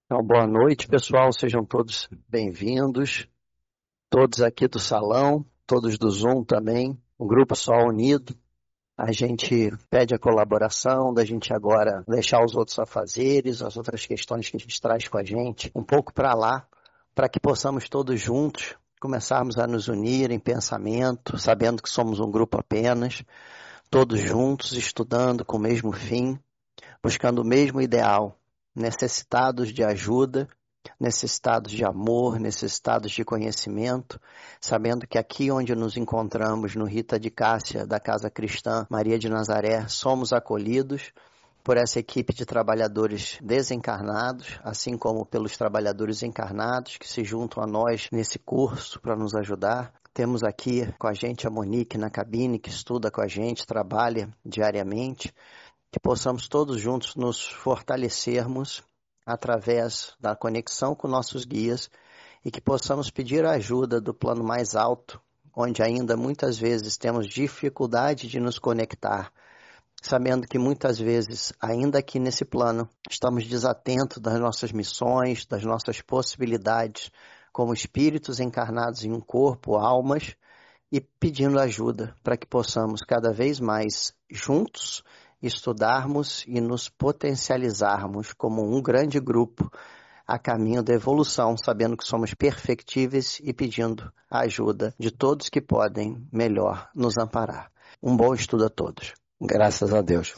Então, boa noite, pessoal. Sejam todos bem-vindos. Todos aqui do salão, todos do Zoom também, o Grupo Sol Unido. A gente pede a colaboração da gente agora deixar os outros afazeres, as outras questões que a gente traz com a gente, um pouco para lá, para que possamos todos juntos começarmos a nos unir em pensamento, sabendo que somos um grupo apenas, todos juntos, estudando com o mesmo fim, buscando o mesmo ideal, necessitados de ajuda, necessitados de amor, necessitados de conhecimento, sabendo que aqui onde nos encontramos, no Rita de Cássia, da Casa Cristã Maria de Nazaré, somos acolhidos por essa equipe de trabalhadores desencarnados, assim como pelos trabalhadores encarnados que se juntam a nós nesse curso para nos ajudar. Temos aqui com a gente a Monique na cabine, que estuda com a gente, trabalha diariamente, que possamos todos juntos nos fortalecermos através da conexão com nossos guias e que possamos pedir a ajuda do plano mais alto, onde ainda muitas vezes temos dificuldade de nos conectar, sabendo que muitas vezes, ainda aqui nesse plano, estamos desatentos das nossas missões, das nossas possibilidades, como espíritos encarnados em um corpo, almas, e pedindo ajuda para que possamos cada vez mais juntos estudarmos e nos potencializarmos como um grande grupo a caminho da evolução, sabendo que somos perfectíveis e pedindo a ajuda de todos que podem melhor nos amparar. Um bom estudo a todos. Graças a Deus.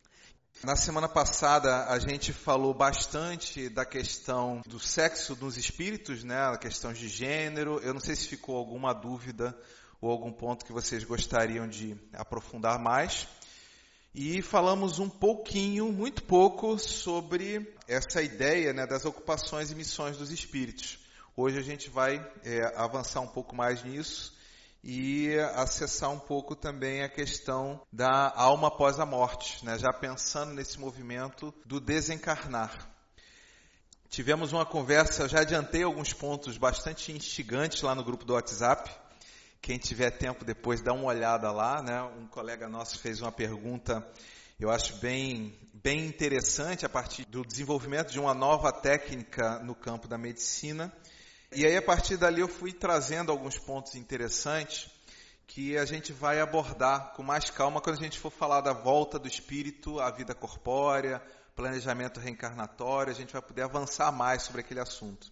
Na semana passada a gente falou bastante da questão do sexo dos espíritos, né? A questão de gênero. Eu não sei se ficou alguma dúvida ou algum ponto que vocês gostariam de aprofundar mais. E falamos um pouquinho, muito pouco, sobre essa ideia, né, das ocupações e missões dos espíritos. Hoje a gente vai avançar um pouco mais nisso e acessar um pouco também a questão da alma após a morte, né, já pensando nesse movimento do desencarnar. Tivemos uma conversa, já adiantei alguns pontos bastante instigantes lá no grupo do WhatsApp. Quem tiver tempo depois, dá uma olhada lá, né? Um colega nosso fez uma pergunta, eu acho bem interessante, a partir do desenvolvimento de uma nova técnica no campo da medicina. E aí, a partir dali, eu fui trazendo alguns pontos interessantes que a gente vai abordar com mais calma quando a gente for falar da volta do espírito à vida corpórea, planejamento reencarnatório, a gente vai poder avançar mais sobre aquele assunto.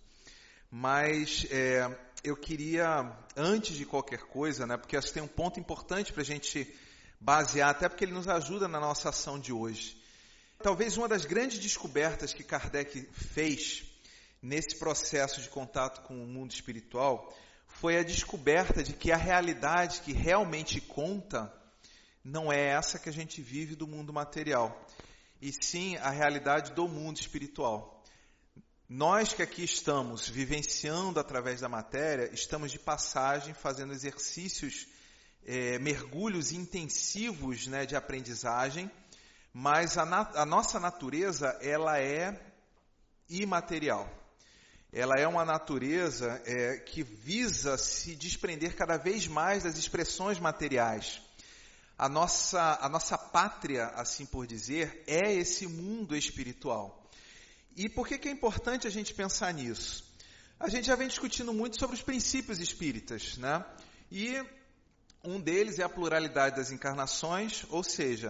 Mas eu queria, antes de qualquer coisa, né, porque acho que tem um ponto importante para a gente basear, até porque ele nos ajuda na nossa ação de hoje. Talvez uma das grandes descobertas que Kardec fez nesse processo de contato com o mundo espiritual foi a descoberta de que a realidade que realmente conta não é essa que a gente vive do mundo material, e sim a realidade do mundo espiritual. Nós que aqui estamos vivenciando através da matéria, estamos de passagem, fazendo exercícios, mergulhos intensivos, né, de aprendizagem, mas a nossa natureza, ela é imaterial. Ela é uma natureza que visa se desprender cada vez mais das expressões materiais. A nossa pátria, assim por dizer, é esse mundo espiritual. E por que é importante a gente pensar nisso? A gente já vem discutindo muito sobre os princípios espíritas, né? E um deles é a pluralidade das encarnações, ou seja,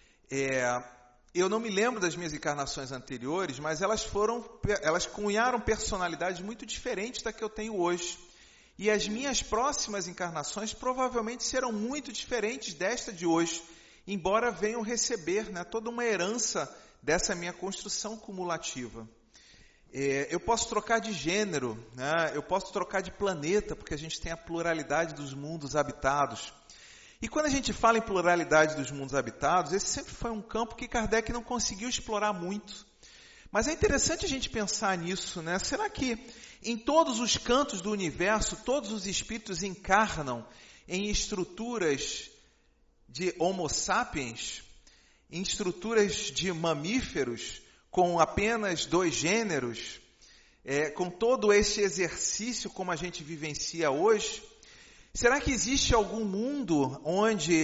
eu não me lembro das minhas encarnações anteriores, mas elas cunharam personalidades muito diferentes da que eu tenho hoje. E as minhas próximas encarnações provavelmente serão muito diferentes desta de hoje, embora venham receber, né, toda uma herança dessa minha construção cumulativa. Eu posso trocar de gênero, né? Eu posso trocar de planeta, porque a gente tem a pluralidade dos mundos habitados. E quando a gente fala em pluralidade dos mundos habitados, esse sempre foi um campo que Kardec não conseguiu explorar muito. Mas é interessante a gente pensar nisso, né? Será que em todos os cantos do universo, todos os espíritos encarnam em estruturas de Homo sapiens, em estruturas de mamíferos, com apenas 2 gêneros, com todo esse exercício como a gente vivencia hoje? Será que existe algum mundo onde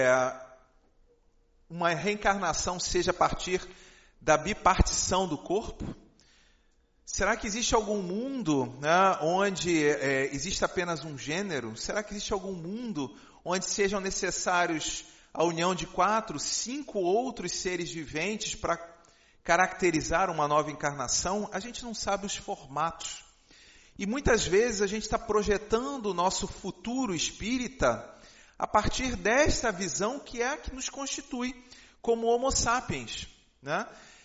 uma reencarnação seja a partir da bipartição do corpo? Será que existe algum mundo, né, onde existe apenas um gênero? Será que existe algum mundo onde sejam necessários a união de 4, 5 outros seres viventes para caracterizar uma nova encarnação? A gente não sabe os formatos. E muitas vezes a gente está projetando o nosso futuro espírita a partir desta visão que é a que nos constitui como Homo sapiens, né?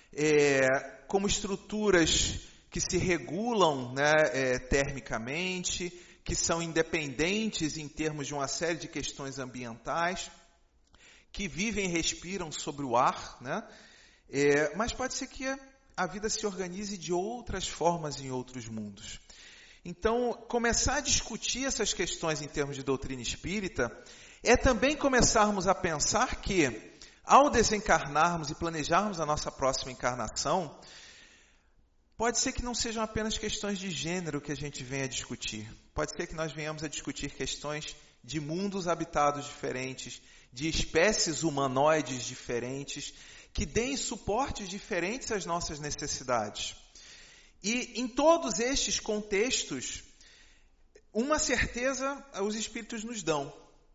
Como estruturas que se regulam, né, termicamente, que são independentes em termos de uma série de questões ambientais, que vivem e respiram sobre o ar, né? Mas pode ser que a vida se organize de outras formas em outros mundos. Então, começar a discutir essas questões em termos de doutrina espírita é também começarmos a pensar que, ao desencarnarmos e planejarmos a nossa próxima encarnação, pode ser que não sejam apenas questões de gênero que a gente venha discutir. Pode ser que nós venhamos a discutir questões de mundos habitados diferentes, de espécies humanoides diferentes, que deem suportes diferentes às nossas necessidades. E em todos estes contextos, uma certeza os espíritos nos dão.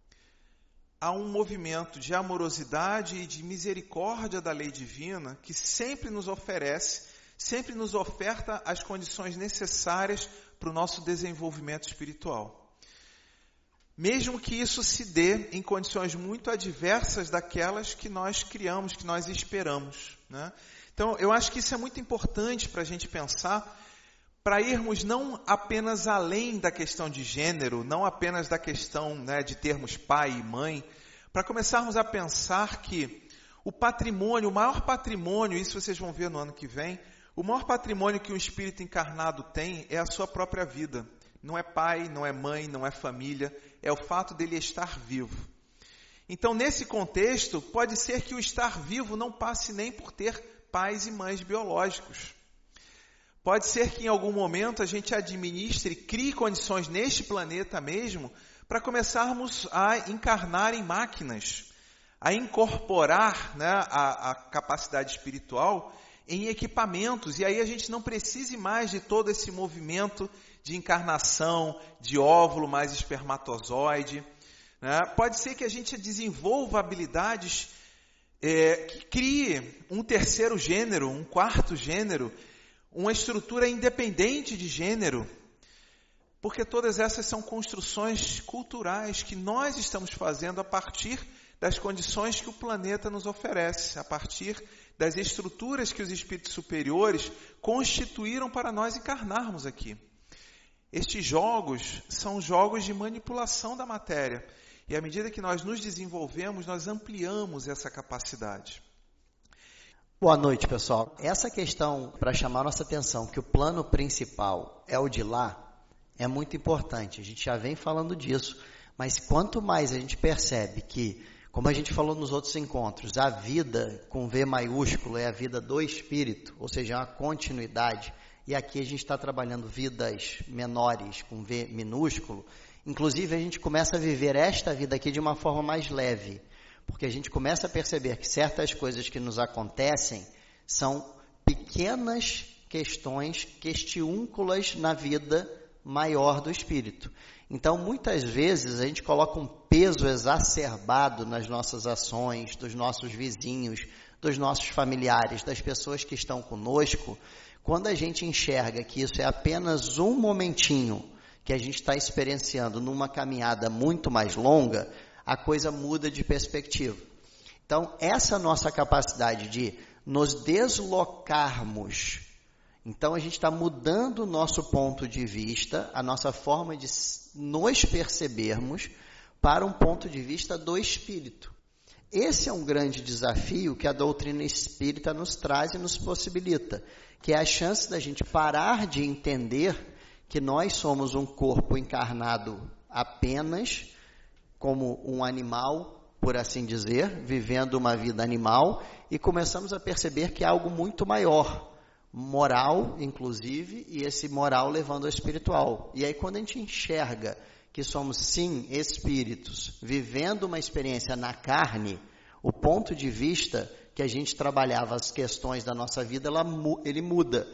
Há um movimento de amorosidade e de misericórdia da lei divina que sempre nos oferece, sempre nos oferta as condições necessárias para o nosso desenvolvimento espiritual. Mesmo que isso se dê em condições muito adversas daquelas que nós criamos, que nós esperamos, né? Então, eu acho que isso é muito importante para a gente pensar, para irmos não apenas além da questão de gênero, não apenas da questão, né, de termos pai e mãe, para começarmos a pensar que o patrimônio, o maior patrimônio, isso vocês vão ver no ano que vem, o maior patrimônio que um espírito encarnado tem é a sua própria vida. Não é pai, não é mãe, não é família, é o fato dele estar vivo. Então, nesse contexto, pode ser que o estar vivo não passe nem por ter pais e mães biológicos. Pode ser que em algum momento a gente administre, crie condições neste planeta mesmo para começarmos a encarnar em máquinas, a incorporar, né, a capacidade espiritual em equipamentos, e aí a gente não precise mais de todo esse movimento de encarnação, de óvulo mais espermatozoide, né? Pode ser que a gente desenvolva habilidades que crie um terceiro gênero, um quarto gênero, uma estrutura independente de gênero, porque todas essas são construções culturais que nós estamos fazendo a partir das condições que o planeta nos oferece, a partir das estruturas que os espíritos superiores constituíram para nós encarnarmos aqui. Estes jogos são jogos de manipulação da matéria. E à medida que nós nos desenvolvemos, nós ampliamos essa capacidade. Boa noite, pessoal. Essa questão, para chamar nossa atenção, que o plano principal é o de lá, é muito importante. A gente já vem falando disso, mas quanto mais a gente percebe que, como a gente falou nos outros encontros, a vida com V maiúsculo é a vida do espírito, ou seja, é uma continuidade, e aqui a gente está trabalhando vidas menores com V minúsculo. Inclusive, a gente começa a viver esta vida aqui de uma forma mais leve, porque a gente começa a perceber que certas coisas que nos acontecem são pequenas questões, questiúnculas na vida maior do espírito. Então, muitas vezes, a gente coloca um peso exacerbado nas nossas ações, dos nossos vizinhos, dos nossos familiares, das pessoas que estão conosco, quando a gente enxerga que isso é apenas um momentinho que a gente está experienciando numa caminhada muito mais longa, a coisa muda de perspectiva. Então, essa nossa capacidade de nos deslocarmos, então a gente está mudando o nosso ponto de vista, a nossa forma de nos percebermos para um ponto de vista do espírito. Esse é um grande desafio que a doutrina espírita nos traz e nos possibilita, que é a chance da gente parar de entender que nós somos um corpo encarnado apenas como um animal, por assim dizer, vivendo uma vida animal, e começamos a perceber que é algo muito maior, moral, inclusive, e esse moral levando ao espiritual. E aí, quando a gente enxerga que somos, sim, espíritos, vivendo uma experiência na carne, o ponto de vista que a gente trabalhava as questões da nossa vida, ele muda.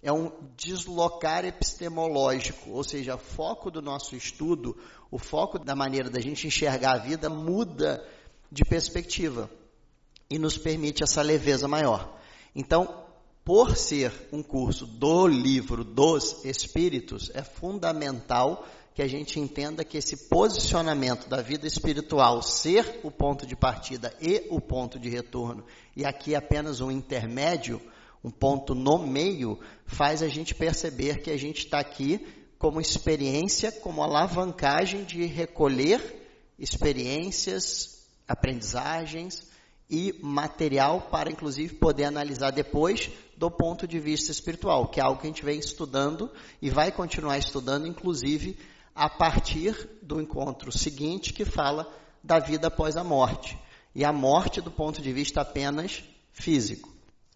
é um deslocar epistemológico, ou seja, o foco do nosso estudo, o foco da maneira da gente enxergar a vida muda de perspectiva e nos permite essa leveza maior. Então, por ser um curso do livro dos Espíritos, é fundamental que a gente entenda que esse posicionamento da vida espiritual ser o ponto de partida e o ponto de retorno, e aqui apenas um intermédio, um ponto no meio, faz a gente perceber que a gente está aqui como experiência, como alavancagem de recolher experiências, aprendizagens e material para, inclusive, poder analisar depois do ponto de vista espiritual, que é algo que a gente vem estudando e vai continuar estudando, inclusive, a partir do encontro seguinte, que fala da vida após a morte. E a morte do ponto de vista apenas físico.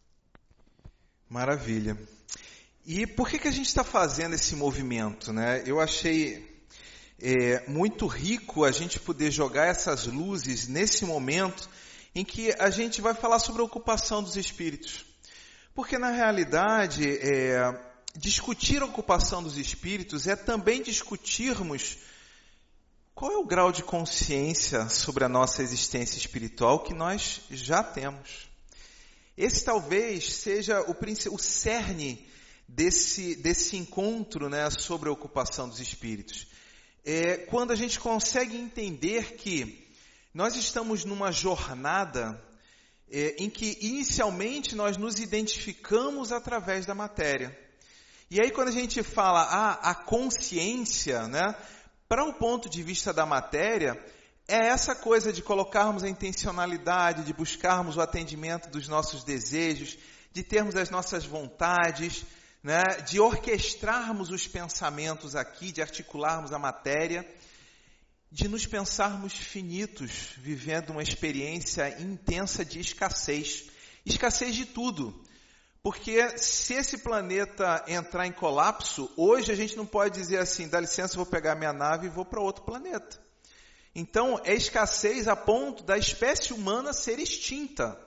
Maravilha. E por que a gente está fazendo esse movimento, né? Eu achei muito rico a gente poder jogar essas luzes nesse momento em que a gente vai falar sobre a ocupação dos espíritos. Porque, na realidade, discutir a ocupação dos espíritos é também discutirmos qual é o grau de consciência sobre a nossa existência espiritual que nós já temos. Esse talvez seja o cerne desse encontro, né, sobre a ocupação dos espíritos. Quando a gente consegue entender que nós estamos numa jornada em que inicialmente nós nos identificamos através da matéria. E aí quando a gente fala a consciência, né, para o ponto de vista da matéria, é essa coisa de colocarmos a intencionalidade, de buscarmos o atendimento dos nossos desejos, de termos as nossas vontades, né, de orquestrarmos os pensamentos aqui, de articularmos a matéria, de nos pensarmos finitos, vivendo uma experiência intensa de escassez. Escassez de tudo. Porque se esse planeta entrar em colapso, hoje a gente não pode dizer assim, dá licença, vou pegar minha nave e vou para outro planeta. Então, é escassez a ponto da espécie humana ser extinta.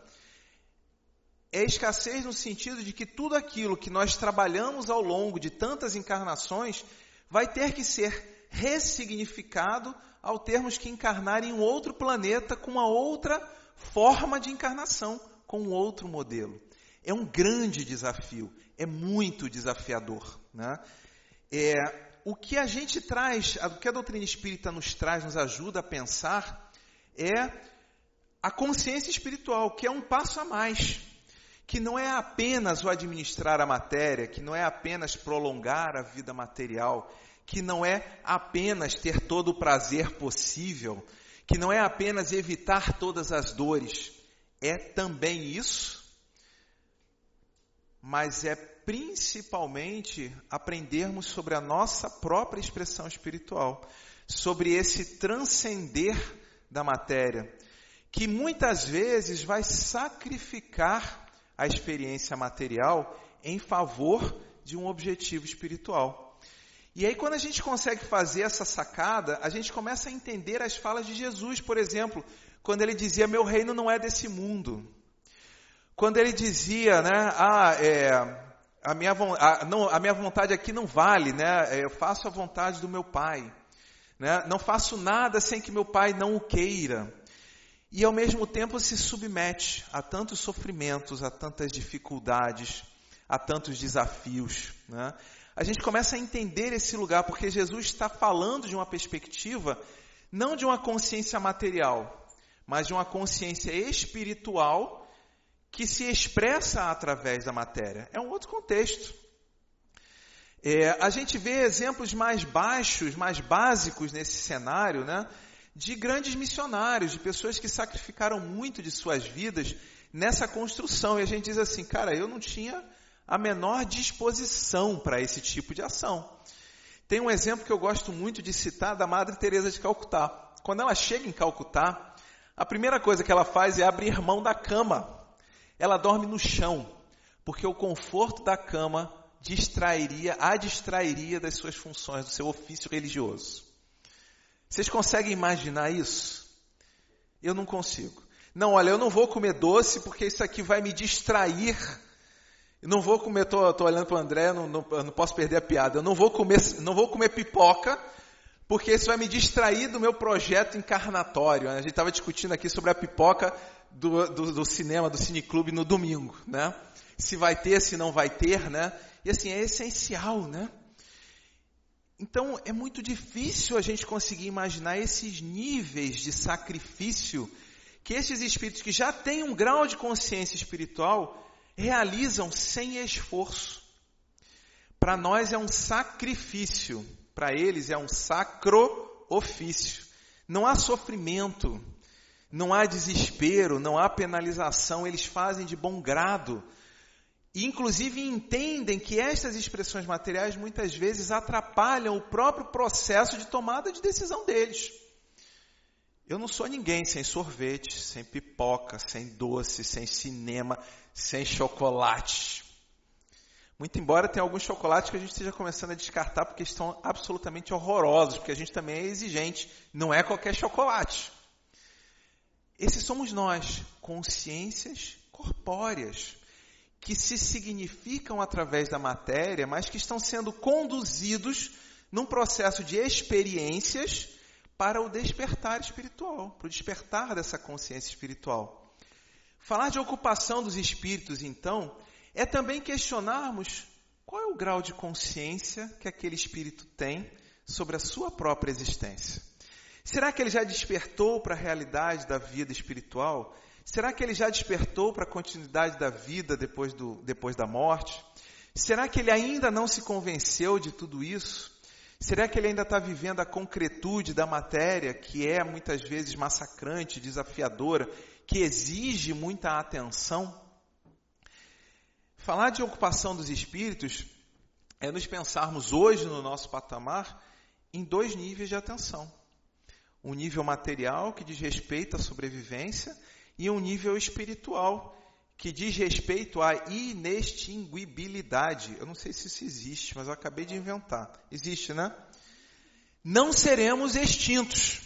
É escassez no sentido de que tudo aquilo que nós trabalhamos ao longo de tantas encarnações vai ter que ser ressignificado ao termos que encarnar em um outro planeta com uma outra forma de encarnação, com um outro modelo. É um grande desafio, é muito desafiador, né? O que a gente traz, o que a doutrina espírita nos traz, nos ajuda a pensar, é a consciência espiritual, que é um passo a mais, que não é apenas o administrar a matéria, que não é apenas prolongar a vida material, que não é apenas ter todo o prazer possível, que não é apenas evitar todas as dores, é também isso, mas é principalmente aprendermos sobre a nossa própria expressão espiritual, sobre esse transcender da matéria, que muitas vezes vai sacrificar a experiência material em favor de um objetivo espiritual. E aí quando a gente consegue fazer essa sacada, a gente começa a entender as falas de Jesus, por exemplo, quando ele dizia, meu reino não é desse mundo. Quando ele dizia, né, a minha vontade aqui não vale, né, eu faço a vontade do meu Pai, né, não faço nada sem que meu Pai não o queira. E ao mesmo tempo se submete a tantos sofrimentos, a tantas dificuldades, a tantos desafios, né? A gente começa a entender esse lugar, porque Jesus está falando de uma perspectiva, não de uma consciência material, mas de uma consciência espiritual que se expressa através da matéria. É um outro contexto. A gente vê exemplos mais baixos, mais básicos nesse cenário, né, de grandes missionários, de pessoas que sacrificaram muito de suas vidas nessa construção. E a gente diz assim, cara, eu não tinha a menor disposição para esse tipo de ação. Tem um exemplo que eu gosto muito de citar da Madre Teresa de Calcutá. Quando ela chega em Calcutá, a primeira coisa que ela faz é abrir mão da cama. Ela dorme no chão, porque o conforto da cama a distrairia das suas funções, do seu ofício religioso. Vocês conseguem imaginar isso? Eu não consigo. Não, olha, eu não vou comer doce porque isso aqui vai me distrair Não vou comer, tô olhando para o André, não posso perder a piada. Eu não vou comer pipoca, porque isso vai me distrair do meu projeto encarnatório. A gente estava discutindo aqui sobre a pipoca do cinema, do cineclube no domingo, né? Se vai ter, se não vai ter, né? E assim, é essencial, né? Então, é muito difícil a gente conseguir imaginar esses níveis de sacrifício que esses espíritos que já têm um grau de consciência espiritual realizam sem esforço. Para nós é um sacrifício, para eles é um sacro ofício. Não há sofrimento, não há desespero, não há penalização, eles fazem de bom grado. E, inclusive, entendem que estas expressões materiais muitas vezes atrapalham o próprio processo de tomada de decisão deles. Eu não sou ninguém sem sorvete, sem pipoca, sem doce, sem cinema, sem chocolate. Muito embora tenha alguns chocolates que a gente esteja começando a descartar porque estão absolutamente horrorosos, porque a gente também é exigente, não é qualquer chocolate. Esses somos nós, consciências corpóreas, que se significam através da matéria, mas que estão sendo conduzidos num processo de experiências para o despertar espiritual, para o despertar dessa consciência espiritual. Falar de ocupação dos espíritos, então, é também questionarmos qual é o grau de consciência que aquele espírito tem sobre a sua própria existência. Será que ele já despertou para a realidade da vida espiritual? Será que ele já despertou para a continuidade da vida depois da morte? Será que ele ainda não se convenceu de tudo isso? Será que ele ainda está vivendo a concretude da matéria, que é muitas vezes massacrante, desafiadora, que exige muita atenção? Falar de ocupação dos espíritos é nos pensarmos hoje no nosso patamar em dois níveis de atenção. Um nível material, que diz respeito à sobrevivência, e um nível espiritual, que diz respeito à inextinguibilidade. Eu não sei se isso existe, mas eu acabei de inventar. Existe, né? Não seremos extintos,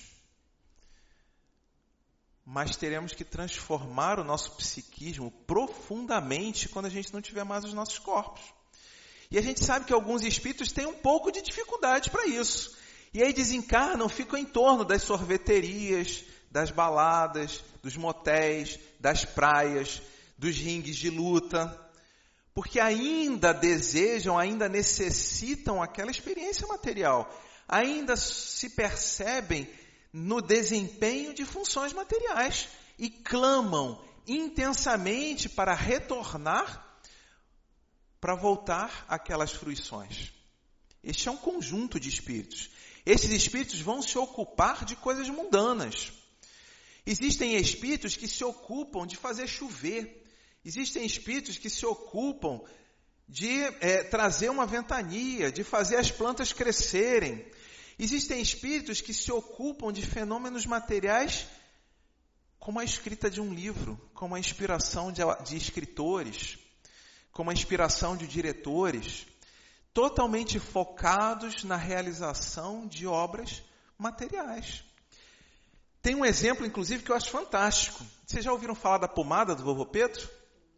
mas teremos que transformar o nosso psiquismo profundamente quando a gente não tiver mais os nossos corpos. E a gente sabe que alguns espíritos têm um pouco de dificuldade para isso. E aí desencarnam, ficam em torno das sorveterias, das baladas, dos motéis, das praias, dos ringues de luta, porque ainda desejam, ainda necessitam aquela experiência material, ainda se percebem no desempenho de funções materiais e clamam intensamente para retornar, para voltar àquelas fruições. Este é um conjunto de espíritos. Esses espíritos vão se ocupar de coisas mundanas. Existem espíritos que se ocupam de fazer chover. Existem espíritos que se ocupam de trazer uma ventania, de fazer as plantas crescerem. Existem espíritos que se ocupam de fenômenos materiais como a escrita de um livro, como a inspiração de escritores, como a inspiração de diretores, totalmente focados na realização de obras materiais. Tem um exemplo, inclusive, que eu acho fantástico. Vocês já ouviram falar da pomada do Vovô Pedro?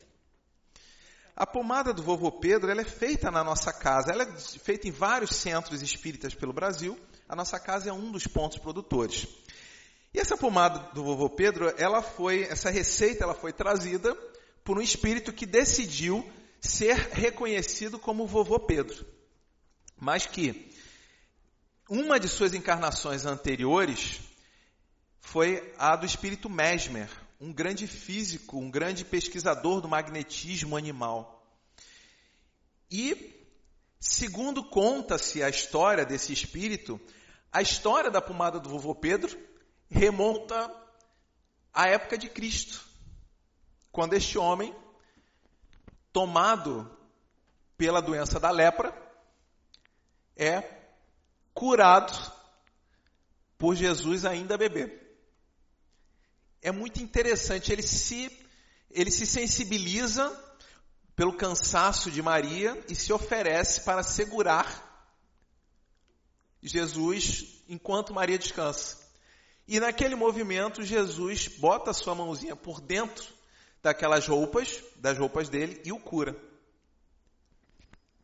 A pomada do Vovô Pedro, ela é feita na nossa casa. Ela é feita em vários centros espíritas pelo Brasil. A nossa casa é um dos pontos produtores. E essa pomada do Vovô Pedro, essa receita ela foi trazida por um espírito que decidiu ser reconhecido como Vovô Pedro. Mas que uma de suas encarnações anteriores foi a do espírito Mesmer, um grande físico, um grande pesquisador do magnetismo animal. E, segundo conta-se a história desse espírito, a história da pomada do Vovô Pedro remonta à época de Cristo, quando este homem, tomado pela doença da lepra, é curado por Jesus ainda bebê. É muito interessante, ele se sensibiliza pelo cansaço de Maria e se oferece para segurar Jesus enquanto Maria descansa. E naquele movimento, Jesus bota a sua mãozinha por dentro das roupas dele e o cura.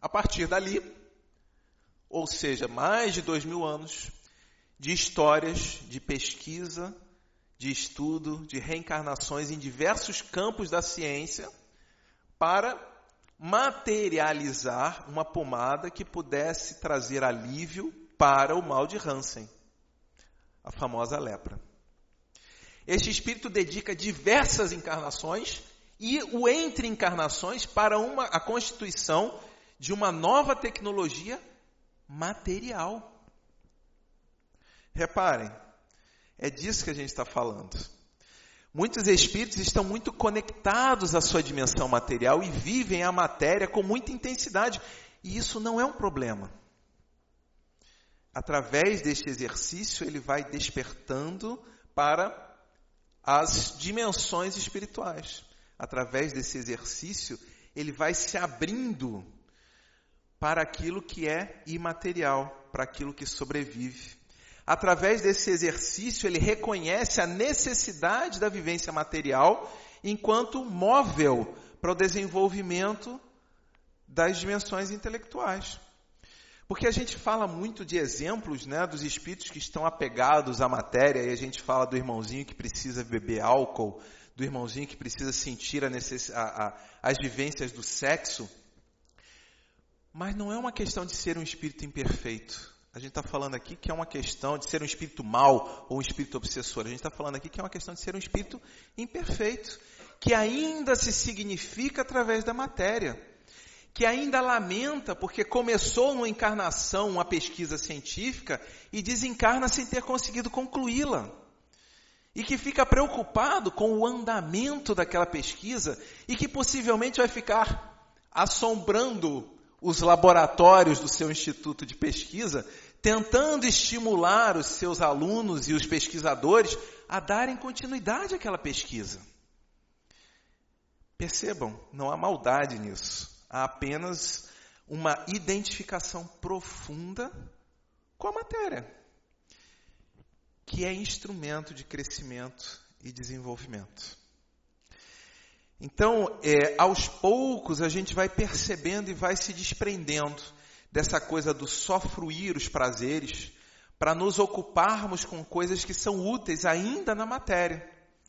A partir dali, ou seja, mais de 2000 anos de histórias, de pesquisa, de estudo, de reencarnações em diversos campos da ciência, para materializar uma pomada que pudesse trazer alívio para o mal de Hansen, a famosa lepra. Este espírito dedica diversas encarnações e o entre encarnações para a constituição de uma nova tecnologia material. Reparem, é disso que a gente está falando. Muitos espíritos estão muito conectados à sua dimensão material e vivem a matéria com muita intensidade. E isso não é um problema. Através deste exercício, ele vai despertando para as dimensões espirituais. Através desse exercício, ele vai se abrindo para aquilo que é imaterial, para aquilo que sobrevive. Através desse exercício, ele reconhece a necessidade da vivência material enquanto móvel para o desenvolvimento das dimensões intelectuais. Porque a gente fala muito de exemplos, né, dos espíritos que estão apegados à matéria, e a gente fala do irmãozinho que precisa beber álcool, do irmãozinho que precisa sentir as vivências do sexo. Mas não é uma questão de ser um espírito imperfeito. A gente está falando aqui que é uma questão de ser um espírito mau ou um espírito obsessor. A gente está falando aqui que é uma questão de ser um espírito imperfeito, que ainda se significa através da matéria, que ainda lamenta porque começou numa encarnação, uma pesquisa científica, e desencarna sem ter conseguido concluí-la. E que fica preocupado com o andamento daquela pesquisa e que possivelmente vai ficar assombrando os laboratórios do seu instituto de pesquisa, tentando estimular os seus alunos e os pesquisadores a darem continuidade àquela pesquisa. Percebam, não há maldade nisso. Há apenas uma identificação profunda com a matéria, que é instrumento de crescimento e desenvolvimento. Então, aos poucos, a gente vai percebendo e vai se desprendendo dessa coisa do só fruir os prazeres, para nos ocuparmos com coisas que são úteis ainda na matéria.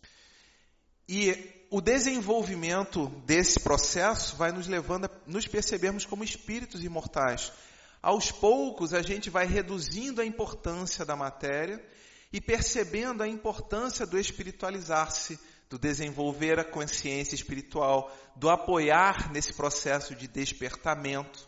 E o desenvolvimento desse processo vai nos levando a nos percebermos como espíritos imortais. Aos poucos, a gente vai reduzindo a importância da matéria e percebendo a importância do espiritualizar-se, do desenvolver a consciência espiritual, do apoiar nesse processo de despertamento.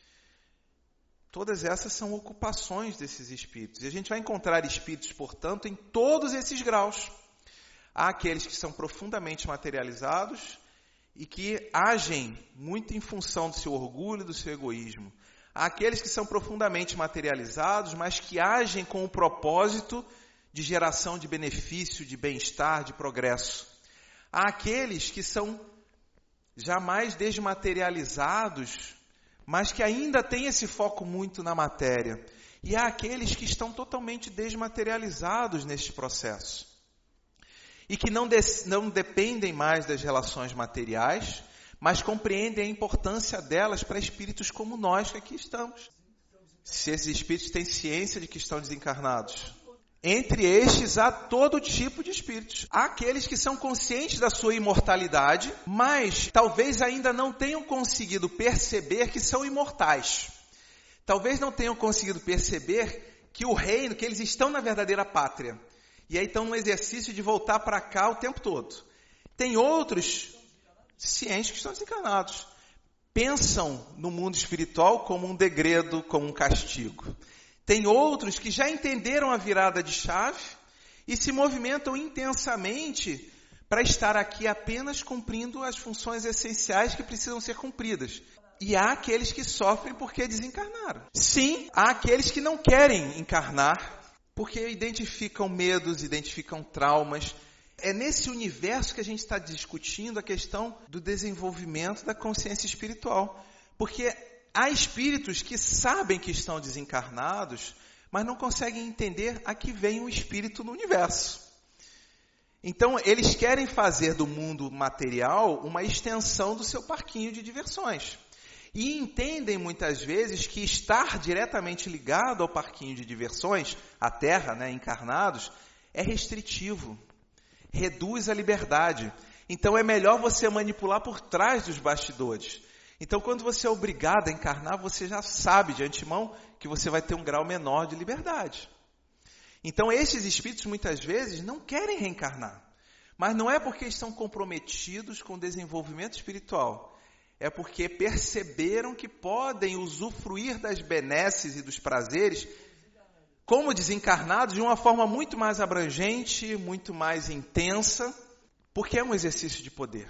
Todas essas são ocupações desses espíritos. E a gente vai encontrar espíritos, portanto, em todos esses graus. Há aqueles que são profundamente materializados e que agem muito em função do seu orgulho e do seu egoísmo. Há aqueles que são profundamente materializados, mas que agem com o propósito de geração de benefício, de bem-estar, de progresso. Há aqueles que são jamais desmaterializados, mas que ainda têm esse foco muito na matéria. E há aqueles que estão totalmente desmaterializados neste processo. E que não dependem mais das relações materiais, mas compreendem a importância delas para espíritos como nós que aqui estamos. Se esses espíritos têm ciência de que estão desencarnados. Entre estes há todo tipo de espíritos. Há aqueles que são conscientes da sua imortalidade, mas talvez ainda não tenham conseguido perceber que são imortais. Talvez não tenham conseguido perceber que o reino, que eles estão na verdadeira pátria. E aí estão no exercício de voltar para cá o tempo todo. Tem outros cientes que estão desencarnados. Pensam no mundo espiritual como um degredo, como um castigo. Tem outros que já entenderam a virada de chave e se movimentam intensamente para estar aqui apenas cumprindo as funções essenciais que precisam ser cumpridas. E há aqueles que sofrem porque desencarnaram. Sim, há aqueles que não querem encarnar porque identificam medos, identificam traumas. É nesse universo que a gente está discutindo a questão do desenvolvimento da consciência espiritual. Porque há espíritos que sabem que estão desencarnados, mas não conseguem entender a que vem o espírito no universo. Então, eles querem fazer do mundo material uma extensão do seu parquinho de diversões. e entendem muitas vezes que estar diretamente ligado ao parquinho de diversões, à Terra, né, encarnados, é restritivo, reduz a liberdade. Então é melhor você manipular por trás dos bastidores. Então quando você é obrigado a encarnar, você já sabe de antemão que você vai ter um grau menor de liberdade. Então esses espíritos muitas vezes não querem reencarnar. Mas não é porque estão comprometidos com o desenvolvimento espiritual. É porque perceberam que podem usufruir das benesses e dos prazeres como desencarnados de uma forma muito mais abrangente, muito mais intensa, porque é um exercício de poder.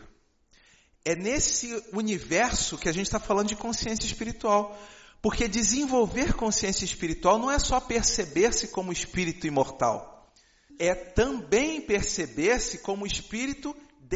É nesse universo que a gente está falando de consciência espiritual. Porque desenvolver consciência espiritual não é só perceber-se como espírito imortal. É também perceber-se como espírito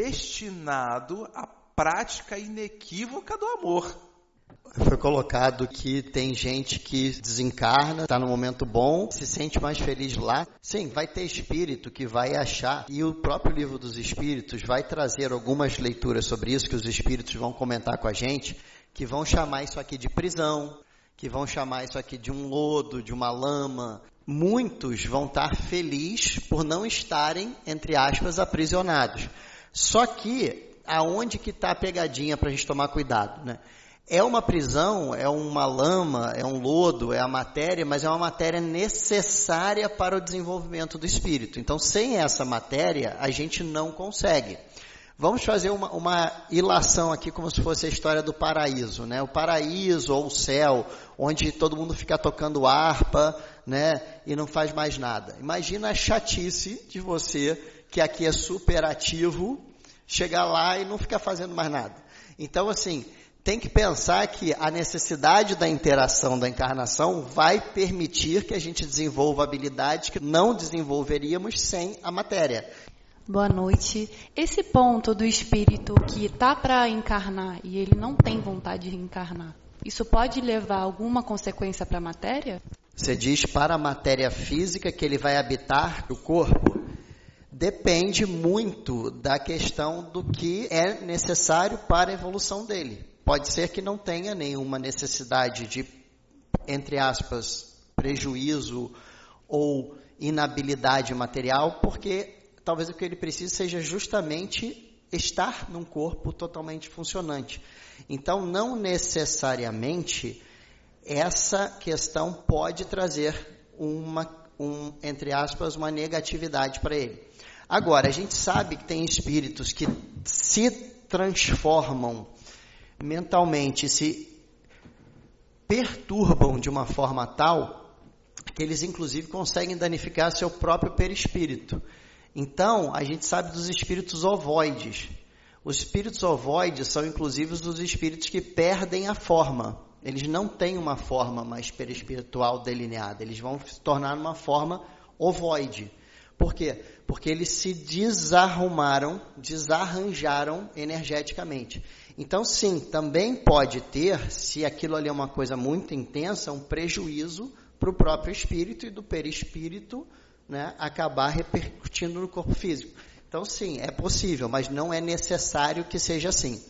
destinado à prática inequívoca do amor. Foi colocado que tem gente que desencarna, está no momento bom, se sente mais feliz lá. Sim, vai ter espírito que vai achar, e o próprio livro dos espíritos vai trazer algumas leituras sobre isso, que os espíritos vão comentar com a gente, que vão chamar isso aqui de prisão, que vão chamar isso aqui de um lodo, de uma lama. Muitos vão estar felizes por não estarem, entre aspas, aprisionados. Só que, aonde que está a pegadinha para a gente tomar cuidado, né? É uma prisão, é uma lama, é um lodo, é a matéria, mas é uma matéria necessária para o desenvolvimento do espírito. Então, sem essa matéria, a gente não consegue. Vamos fazer uma ilação aqui como se fosse a história do paraíso, né? O paraíso ou o céu, onde todo mundo fica tocando harpa, né? E não faz mais nada. Imagina a chatice de você, que aqui é super ativo, chegar lá e não ficar fazendo mais nada. Então, assim, tem que pensar que a necessidade da interação, da encarnação, vai permitir que a gente desenvolva habilidades que não desenvolveríamos sem a matéria. Boa noite. Esse ponto do espírito que está para encarnar e ele não tem vontade de reencarnar, isso pode levar alguma consequência para a matéria? Você diz para a matéria física que ele vai habitar o corpo? Depende muito da questão do que é necessário para a evolução dele. Pode ser que não tenha nenhuma necessidade de, entre aspas, prejuízo ou inabilidade material, porque talvez o que ele precise seja justamente estar num corpo totalmente funcionante. Então, não necessariamente essa questão pode trazer entre aspas, uma negatividade para ele. Agora, a gente sabe que tem espíritos que se transformam mentalmente, se perturbam de uma forma tal que eles, inclusive, conseguem danificar seu próprio perispírito. Então, a gente sabe dos espíritos ovoides. Os espíritos ovoides são, inclusive, os espíritos que perdem a forma. Eles não têm uma forma mais perispiritual delineada. Eles vão se tornar uma forma ovoide. Por quê? Porque eles se desarrumaram, desarranjaram energeticamente. Então, sim, também pode ter, se aquilo ali é uma coisa muito intensa, um prejuízo para o próprio espírito e do perispírito, né, acabar repercutindo no corpo físico. Então, sim, é possível, mas não é necessário que seja assim.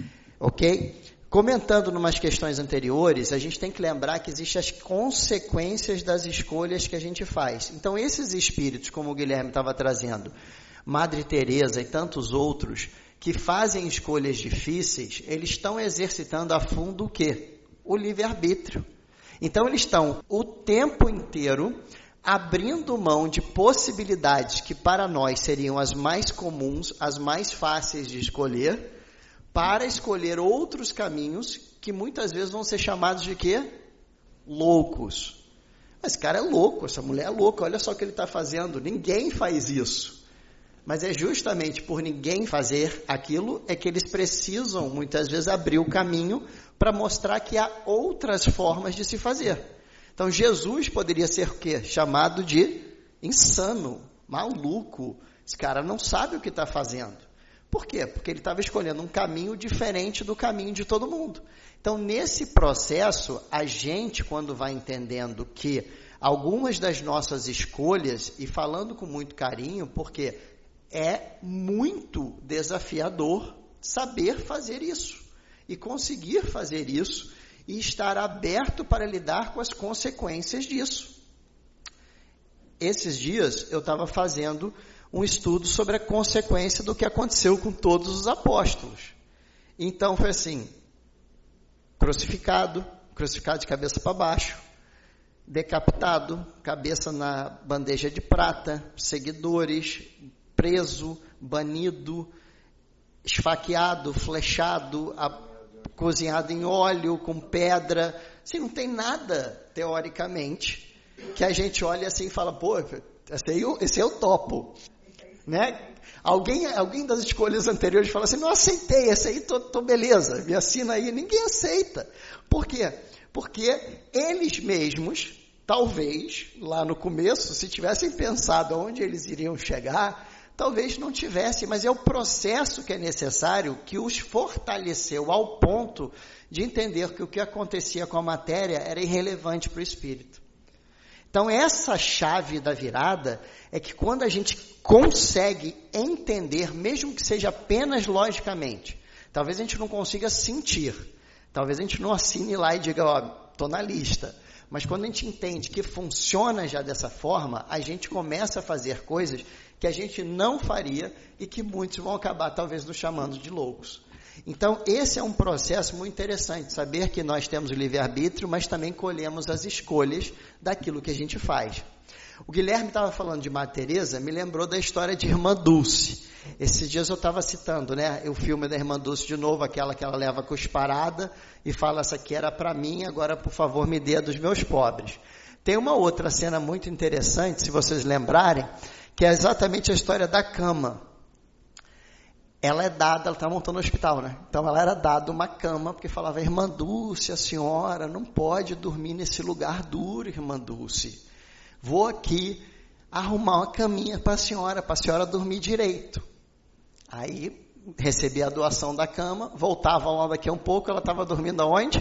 Ok? Comentando numas questões anteriores, a gente tem que lembrar que existem as consequências das escolhas que a gente faz. Então, esses espíritos, como o Guilherme estava trazendo, Madre Teresa e tantos outros, que fazem escolhas difíceis, eles estão exercitando a fundo o quê? O livre-arbítrio. Então, eles estão o tempo inteiro abrindo mão de possibilidades que para nós seriam as mais comuns, as mais fáceis de escolher, para escolher outros caminhos que muitas vezes vão ser chamados de quê? Loucos. Mas esse cara é louco, essa mulher é louca, olha só o que ele está fazendo. Ninguém faz isso. Mas é justamente por ninguém fazer aquilo é que eles precisam, muitas vezes, abrir o caminho para mostrar que há outras formas de se fazer. Então, Jesus poderia ser o quê? Chamado de insano, maluco. Esse cara não sabe o que está fazendo. Por quê? Porque ele estava escolhendo um caminho diferente do caminho de todo mundo. Então, nesse processo, a gente, quando vai entendendo que algumas das nossas escolhas, e falando com muito carinho, porque é muito desafiador saber fazer isso. e conseguir fazer isso e estar aberto para lidar com as consequências disso. Esses dias eu estava fazendo um estudo sobre a consequência do que aconteceu com todos os apóstolos. Então foi assim, crucificado de cabeça para baixo, decapitado, cabeça na bandeja de prata, seguidores, preso, banido, esfaqueado, flechado, cozinhado em óleo, com pedra. Assim, não tem nada, teoricamente, que a gente olha assim e fala, pô, esse eu topo. Né? Alguém das escolhas anteriores fala assim, não aceitei, esse aí tô beleza, me assina aí. Ninguém aceita. Por quê? Porque eles mesmos, talvez, lá no começo, se tivessem pensado onde eles iriam chegar, talvez não tivessem, mas é o processo que é necessário que os fortaleceu ao ponto de entender que o que acontecia com a matéria era irrelevante para o espírito. Então, essa chave da virada é que quando a gente consegue entender, mesmo que seja apenas logicamente, talvez a gente não consiga sentir, talvez a gente não assine lá e diga, ó, estou na lista. Mas quando a gente entende que funciona já dessa forma, a gente começa a fazer coisas que a gente não faria e que muitos vão acabar talvez nos chamando de loucos. Então, esse é um processo muito interessante, saber que nós temos o livre-arbítrio, mas também colhemos as escolhas daquilo que a gente faz. O Guilherme estava falando de Madre Teresa, me lembrou da história de Irmã Dulce. Esses dias eu estava citando, né, o filme da Irmã Dulce de novo, aquela que ela leva cusparada e fala, essa aqui era para mim, agora por favor me dê a dos meus pobres. Tem uma outra cena muito interessante, se vocês lembrarem, que é exatamente a história da cama. Ela é dada, ela está montando um hospital, né? Então ela era dada uma cama, porque falava, Irmã Dulce, a senhora não pode dormir nesse lugar duro, Irmã Dulce. Vou aqui arrumar uma caminha para a senhora dormir direito. Aí recebi a doação da cama, voltava lá daqui a um pouco, ela estava dormindo aonde?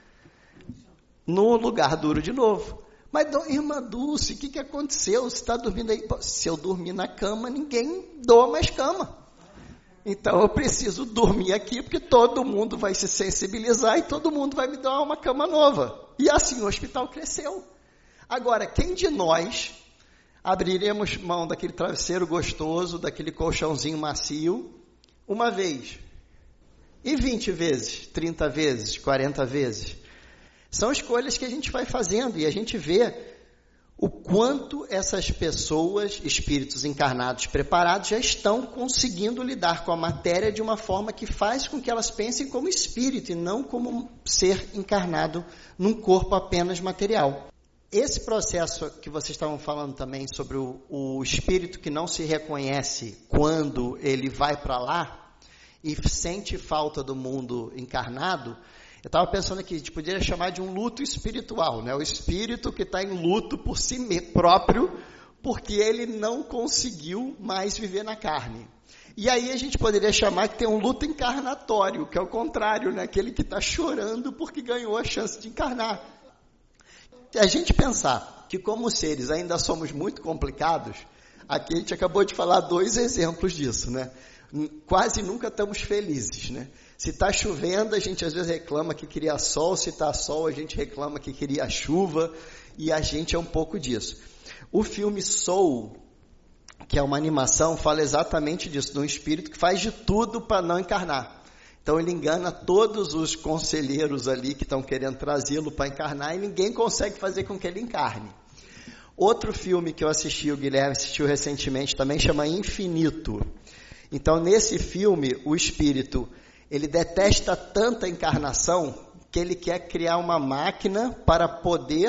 No lugar duro de novo. Mas, Irmã Dulce, o que aconteceu? Você está dormindo aí? Se eu dormir na cama, ninguém doa mais cama. Então eu preciso dormir aqui, porque todo mundo vai se sensibilizar e todo mundo vai me dar uma cama nova. E assim o hospital cresceu. Agora, quem de nós abriremos mão daquele travesseiro gostoso, daquele colchãozinho macio, uma vez? E 20 vezes, 30 vezes, 40 vezes? São escolhas que a gente vai fazendo e a gente vê o quanto essas pessoas, espíritos encarnados preparados, já estão conseguindo lidar com a matéria de uma forma que faz com que elas pensem como espírito e não como um ser encarnado num corpo apenas material. Esse processo que vocês estavam falando também sobre o espírito que não se reconhece quando ele vai para lá e sente falta do mundo encarnado, eu estava pensando aqui, a gente poderia chamar de um luto espiritual, né? O espírito que está em luto por si próprio, porque ele não conseguiu mais viver na carne. E aí a gente poderia chamar que tem um luto encarnatório, que é o contrário, né? Aquele que está chorando porque ganhou a chance de encarnar. Se a gente pensar que como seres ainda somos muito complicados, aqui a gente acabou de falar 2 exemplos disso, né? Quase nunca estamos felizes, né? Se está chovendo, a gente às vezes reclama que queria sol, se está sol, a gente reclama que queria chuva, e a gente é um pouco disso. O filme Soul, que é uma animação, fala exatamente disso, de um espírito que faz de tudo para não encarnar. Então ele engana todos os conselheiros ali que estão querendo trazê-lo para encarnar, e ninguém consegue fazer com que ele encarne. Outro filme que eu assisti, o Guilherme assistiu recentemente também, chama Infinito. Então nesse filme, o espírito, ele detesta tanta encarnação que ele quer criar uma máquina para poder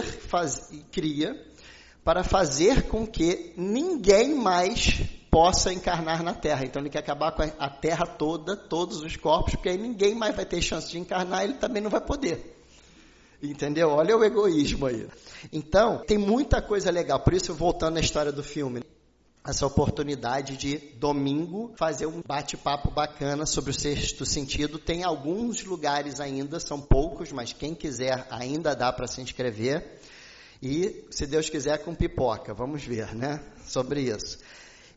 para fazer com que ninguém mais possa encarnar na Terra. Então ele quer acabar com a Terra toda, todos os corpos, porque aí ninguém mais vai ter chance de encarnar, ele também não vai poder. Entendeu? Olha o egoísmo aí. Então, tem muita coisa legal. Por isso, voltando à história do filme, essa oportunidade de domingo fazer um bate-papo bacana sobre o sexto sentido. Tem alguns lugares ainda, são poucos, mas quem quiser ainda dá para se inscrever. E, se Deus quiser, com pipoca. Vamos ver, né? Sobre isso.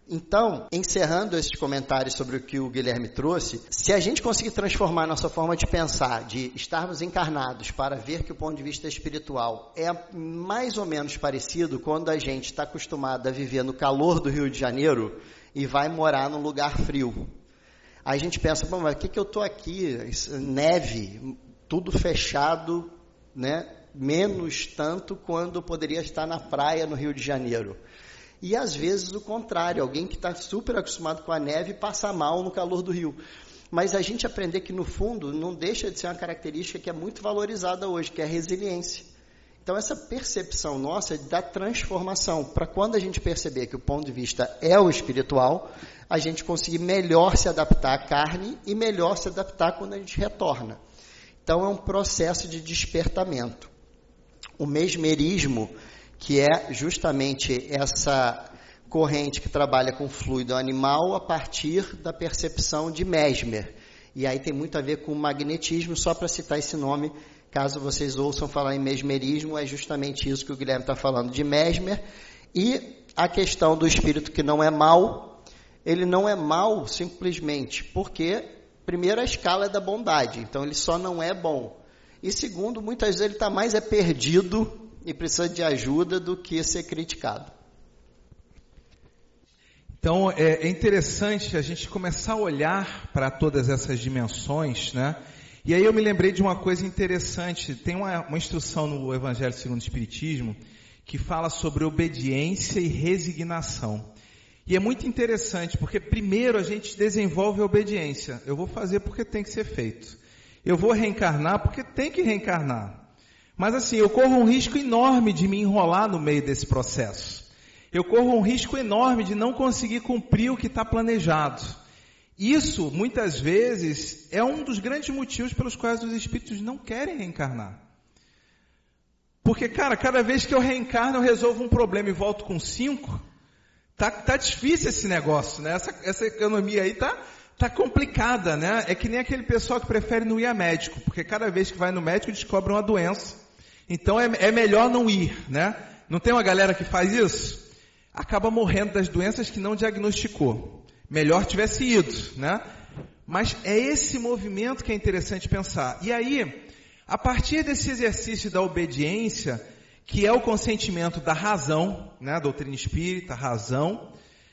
Então, encerrando esses comentários sobre o que o Guilherme trouxe, se a gente conseguir transformar a nossa forma de pensar, de estarmos encarnados para ver que o ponto de vista espiritual é mais ou menos parecido quando a gente está acostumado a viver no calor do Rio de Janeiro e vai morar num lugar frio. Aí a gente pensa, bom, mas o que eu estou aqui? Neve, tudo fechado, né? Menos tanto quando poderia estar na praia no Rio de Janeiro. E às vezes o contrário, alguém que está super acostumado com a neve passa mal no calor do rio. Mas a gente aprender que no fundo não deixa de ser uma característica que é muito valorizada hoje, que é a resiliência. Então essa percepção nossa é da transformação, para quando a gente perceber que o ponto de vista é o espiritual, a gente conseguir melhor se adaptar à carne e melhor se adaptar quando a gente retorna. Então é um processo de despertamento. O mesmerismo, que é justamente essa corrente que trabalha com fluido animal a partir da percepção de Mesmer. E aí tem muito a ver com o magnetismo, só para citar esse nome, caso vocês ouçam falar em mesmerismo, é justamente isso que o Guilherme está falando de Mesmer. E a questão do espírito que não é mau, ele não é mau simplesmente porque, primeiro, a escala é da bondade, então ele só não é bom. E segundo, muitas vezes ele está mais perdido e precisa de ajuda do que ser criticado. Então, é interessante a gente começar a olhar para todas essas dimensões, né? E aí eu me lembrei de uma coisa interessante. Tem uma instrução no Evangelho segundo o Espiritismo que fala sobre obediência e resignação. E é muito interessante, porque primeiro a gente desenvolve a obediência. Eu vou fazer porque tem que ser feito. Eu vou reencarnar porque tem que reencarnar. Mas assim, eu corro um risco enorme de me enrolar no meio desse processo. Eu corro um risco enorme de não conseguir cumprir o que está planejado. Isso, muitas vezes, é um dos grandes motivos pelos quais os espíritos não querem reencarnar. Porque, cara, cada vez que eu reencarno, eu resolvo um problema e volto com 5, tá difícil esse negócio, né? Essa economia aí tá complicada, né? É que nem aquele pessoal que prefere não ir a médico, porque cada vez que vai no médico descobre uma doença. Então é melhor não ir, né? Não tem uma galera que faz isso? Acaba morrendo das doenças que não diagnosticou. Melhor tivesse ido, né? Mas é esse movimento que é interessante pensar. E aí, a partir desse exercício da obediência, que é o consentimento da razão, né? A doutrina espírita, a razão,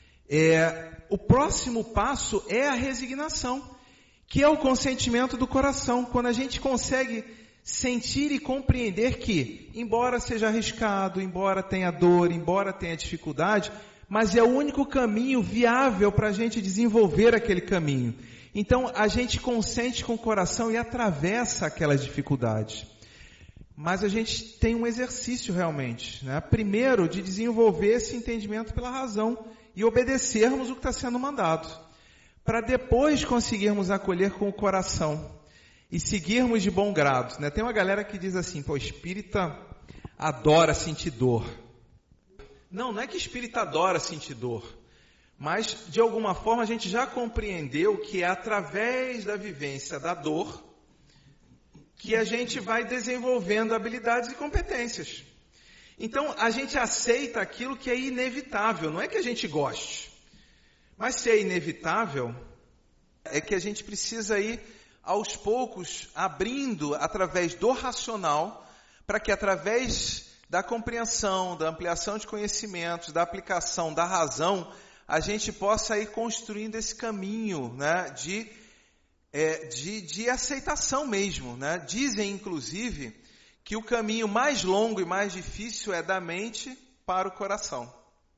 o próximo passo é a resignação, que é o consentimento do coração. Quando a gente consegue sentir e compreender que, embora seja arriscado, embora tenha dor, embora tenha dificuldade, mas é o único caminho viável para a gente desenvolver aquele caminho. Então, a gente consente com o coração e atravessa aquelas dificuldades. Mas a gente tem um exercício realmente, né? Primeiro, de desenvolver esse entendimento pela razão e obedecermos o que está sendo mandado, para depois conseguirmos acolher com o coração e seguirmos de bom grado, né? Tem uma galera que diz assim, pô, espírita adora sentir dor. Não é que espírita adora sentir dor, mas de alguma forma a gente já compreendeu que é através da vivência da dor que a gente vai desenvolvendo habilidades e competências. Então a gente aceita aquilo que é inevitável, não é que a gente goste, mas se é inevitável, é que a gente precisa ir aos poucos, abrindo através do racional, para que através da compreensão, da ampliação de conhecimentos, da aplicação da razão, a gente possa ir construindo esse caminho, né, de aceitação mesmo, né? Dizem, inclusive, que o caminho mais longo e mais difícil é da mente para o coração.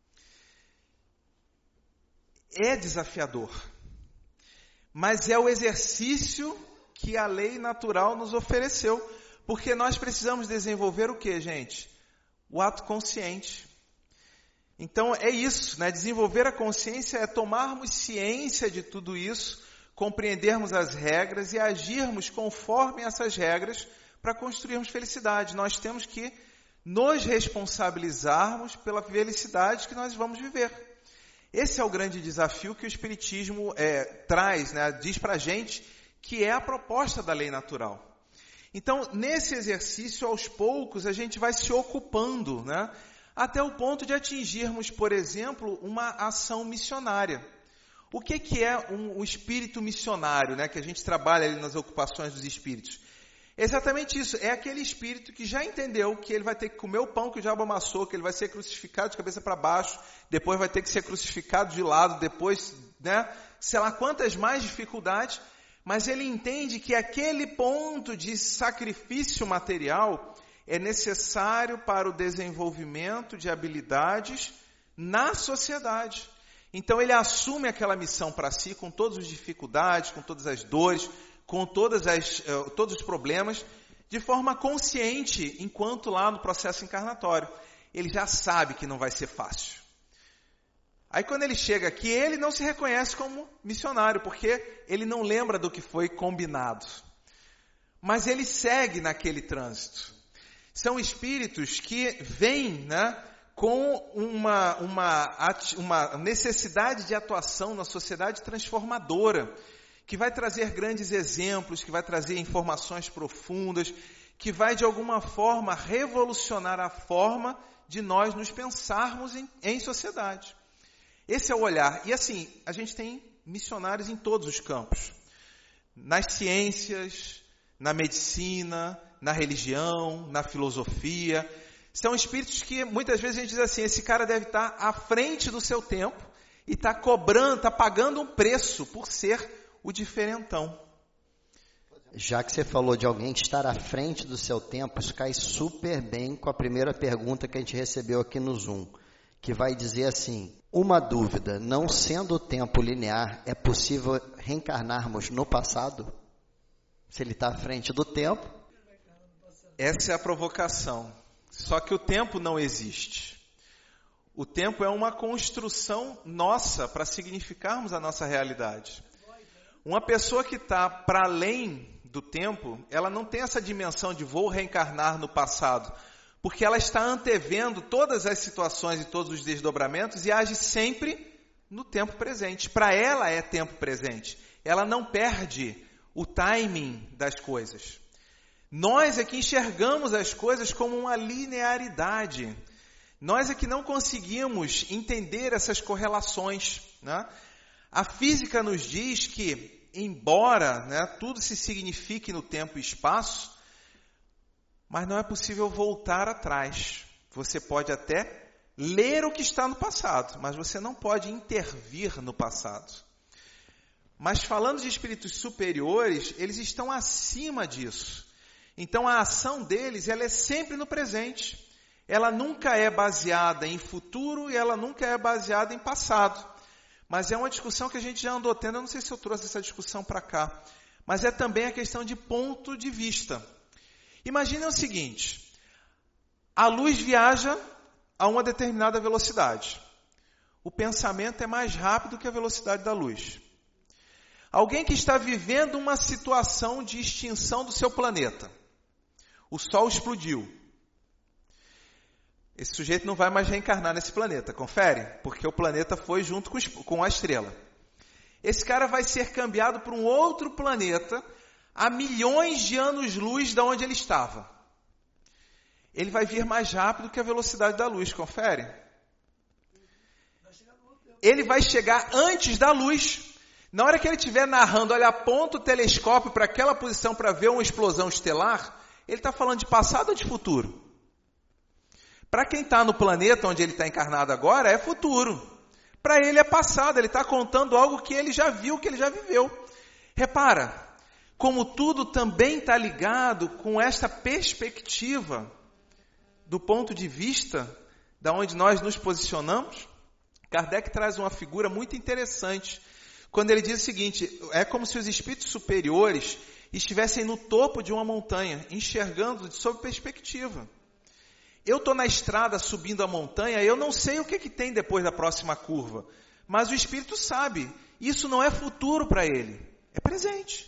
É desafiador. Mas é o exercício que a lei natural nos ofereceu. Porque nós precisamos desenvolver o que, gente? O ato consciente. Então é isso, né? Desenvolver a consciência é tomarmos ciência de tudo isso, compreendermos as regras e agirmos conforme essas regras para construirmos felicidade. Nós temos que nos responsabilizarmos pela felicidade que nós vamos viver. Esse é o grande desafio que o Espiritismo traz, né? Diz para a gente que é a proposta da lei natural. Então, nesse exercício, aos poucos, a gente vai se ocupando, né? até o ponto de atingirmos, por exemplo, uma ação missionária. O que é um espírito missionário, né, que a gente trabalha ali nas ocupações dos espíritos? É exatamente isso, é aquele espírito que já entendeu que ele vai ter que comer o pão que o diabo amassou, que ele vai ser crucificado de cabeça para baixo, depois vai ter que ser crucificado de lado, depois, né, sei lá quantas mais dificuldades, mas ele entende que aquele ponto de sacrifício material é necessário para o desenvolvimento de habilidades na sociedade. Então ele assume aquela missão para si, com todas as dificuldades, com todas as dores, com todos os problemas, de forma consciente, enquanto lá no processo encarnatório. Ele já sabe que não vai ser fácil. Aí quando ele chega aqui, ele não se reconhece como missionário, porque ele não lembra do que foi combinado. Mas ele segue naquele trânsito. São espíritos que vêm, né, com uma necessidade de atuação na sociedade transformadora, que vai trazer grandes exemplos, que vai trazer informações profundas, que vai de alguma forma revolucionar a forma de nós nos pensarmos em sociedade. Esse é o olhar. E assim, a gente tem missionários em todos os campos. Nas ciências, na medicina, na religião, na filosofia. São espíritos que muitas vezes a gente diz assim, esse cara deve estar à frente do seu tempo e está cobrando, está pagando um preço por ser o diferentão. Já que você falou de alguém que estar à frente do seu tempo, isso cai super bem com a primeira pergunta que a gente recebeu aqui no Zoom, que vai dizer assim, uma dúvida, não sendo o tempo linear, é possível reencarnarmos no passado? Se ele está à frente do tempo. Essa é a provocação. Só que o tempo não existe. O tempo é uma construção nossa para significarmos a nossa realidade. Uma pessoa que está para além do tempo, ela não tem essa dimensão de vou reencarnar no passado, porque ela está antevendo todas as situações e todos os desdobramentos e age sempre no tempo presente. Para ela é tempo presente. Ela não perde o timing das coisas. Nós é que enxergamos as coisas como uma linearidade. Nós é que não conseguimos entender essas correlações, né? A física nos diz que, embora, né, tudo se signifique no tempo e espaço, mas não é possível voltar atrás. Você pode até ler o que está no passado, mas você não pode intervir no passado. Mas falando de espíritos superiores, eles estão acima disso. Então a ação deles, ela é sempre no presente. Ela nunca é baseada em futuro e ela nunca é baseada em passado. Mas é uma discussão que a gente já andou tendo, eu não sei se eu trouxe essa discussão para cá, mas é também a questão de ponto de vista. Imagine o seguinte, a luz viaja a uma determinada velocidade. O pensamento é mais rápido que a velocidade da luz. Alguém que está vivendo uma situação de extinção do seu planeta. O Sol explodiu. Esse sujeito não vai mais reencarnar nesse planeta, confere? Porque o planeta foi junto com a estrela. Esse cara vai ser cambiado para um outro planeta a milhões de anos-luz de onde ele estava. Ele vai vir mais rápido que a velocidade da luz, confere? Ele vai chegar antes da luz. Na hora que ele estiver narrando, olha, aponta o telescópio para aquela posição para ver uma explosão estelar, ele está falando de passado ou de futuro? Para quem está no planeta onde ele está encarnado agora, é futuro. Para ele é passado, ele está contando algo que ele já viu, que ele já viveu. Repara, como tudo também está ligado com esta perspectiva do ponto de vista da onde nós nos posicionamos, Kardec traz uma figura muito interessante, quando ele diz o seguinte, é como se os espíritos superiores estivessem no topo de uma montanha, enxergando sob perspectiva. Eu estou na estrada subindo a montanha, eu não sei o que tem depois da próxima curva. Mas o Espírito sabe. Isso não é futuro para ele. É presente.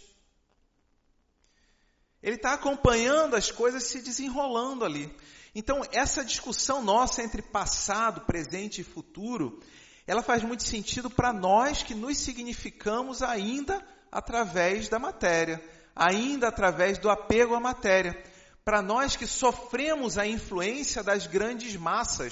Ele está acompanhando as coisas se desenrolando ali. Então, essa discussão nossa entre passado, presente e futuro, ela faz muito sentido para nós que nos significamos ainda através da matéria. Ainda através do apego à matéria. Para nós que sofremos a influência das grandes massas,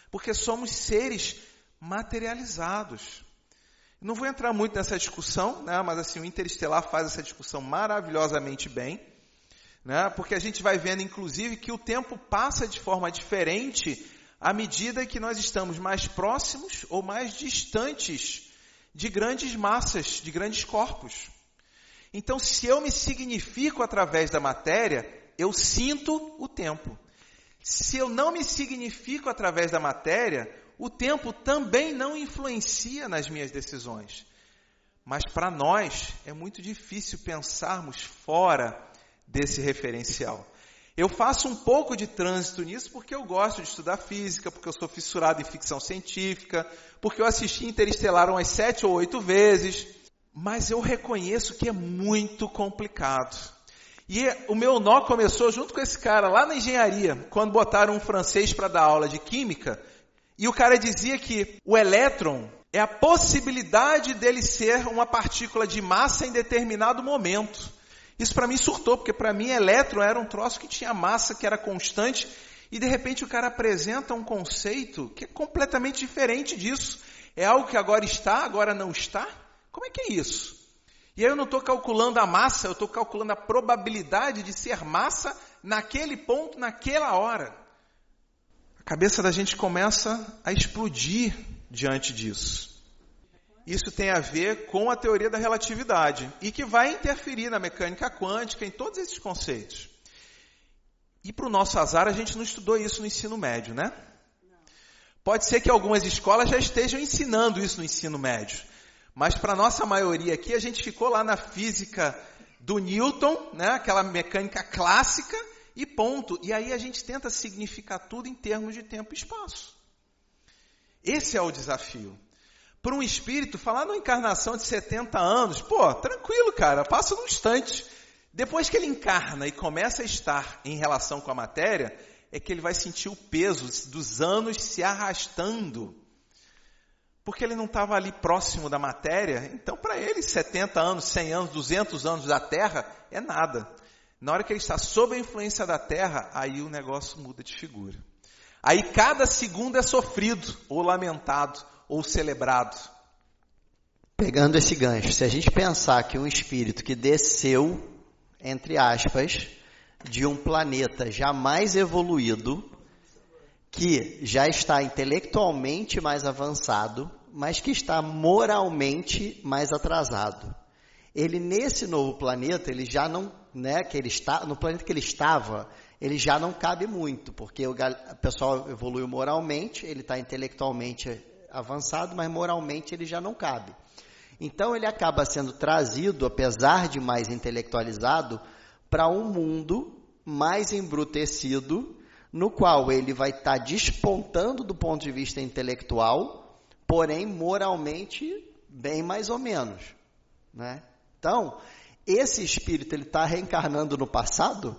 Porque somos seres materializados. Não vou entrar muito nessa discussão, né? Mas assim, o Interestelar faz essa discussão maravilhosamente bem, né? Porque a gente vai vendo, inclusive, que o tempo passa de forma diferente à medida que nós estamos mais próximos ou mais distantes de grandes massas, de grandes corpos. Então, se eu me significo através da matéria, eu sinto o tempo. Se eu não me significo através da matéria, o tempo também não influencia nas minhas decisões. Mas para nós é muito difícil pensarmos fora desse referencial. Eu faço um pouco de trânsito nisso porque eu gosto de estudar física, porque eu sou fissurado em ficção científica, porque eu assisti Interestelar umas 7 ou 8 vezes, mas eu reconheço que é muito complicado. E o meu nó começou junto com esse cara lá na engenharia, quando botaram um francês para dar aula de química, e o cara dizia que o elétron é a possibilidade dele ser uma partícula de massa em determinado momento. Isso para mim surtou, porque para mim elétron era um troço que tinha massa, que era constante, e de repente o cara apresenta um conceito que é completamente diferente disso. É algo que agora está, agora não está? Como é que é isso? E aí eu não estou calculando a massa, eu estou calculando a probabilidade de ser massa naquele ponto, naquela hora. A cabeça da gente começa a explodir diante disso. Isso tem a ver com a teoria da relatividade e que vai interferir na mecânica quântica, em todos esses conceitos. E para o nosso azar, a gente não estudou isso no ensino médio, né? Pode ser que algumas escolas já estejam ensinando isso no ensino médio. Mas para a nossa maioria aqui, a gente ficou lá na física do Newton, né? Aquela mecânica clássica, e ponto. E aí a gente tenta significar tudo em termos de tempo e espaço. Esse é o desafio. Para um espírito, falar numa encarnação de 70 anos, tranquilo, cara, passa num instante. Depois que ele encarna e começa a estar em relação com a matéria, é que ele vai sentir o peso dos anos se arrastando. Porque ele não estava ali próximo da matéria, então para ele 70 anos, 100 anos, 200 anos da Terra é nada. Na hora que ele está sob a influência da Terra, aí o negócio muda de figura. Aí cada segundo é sofrido, ou lamentado, ou celebrado. Pegando esse gancho, se a gente pensar que um espírito que desceu, entre aspas, de um planeta jamais evoluído, que já está intelectualmente mais avançado, mas que está moralmente mais atrasado. Ele, nesse novo planeta, ele já não, né, que ele está, no planeta que ele estava, ele já não cabe muito, porque o pessoal evoluiu moralmente, ele está intelectualmente avançado, mas moralmente ele já não cabe. Então ele acaba sendo trazido, apesar de mais intelectualizado, para um mundo mais embrutecido, no qual ele vai estar despontando do ponto de vista intelectual, porém moralmente bem mais ou menos, né? Então, esse espírito ele está reencarnando no passado.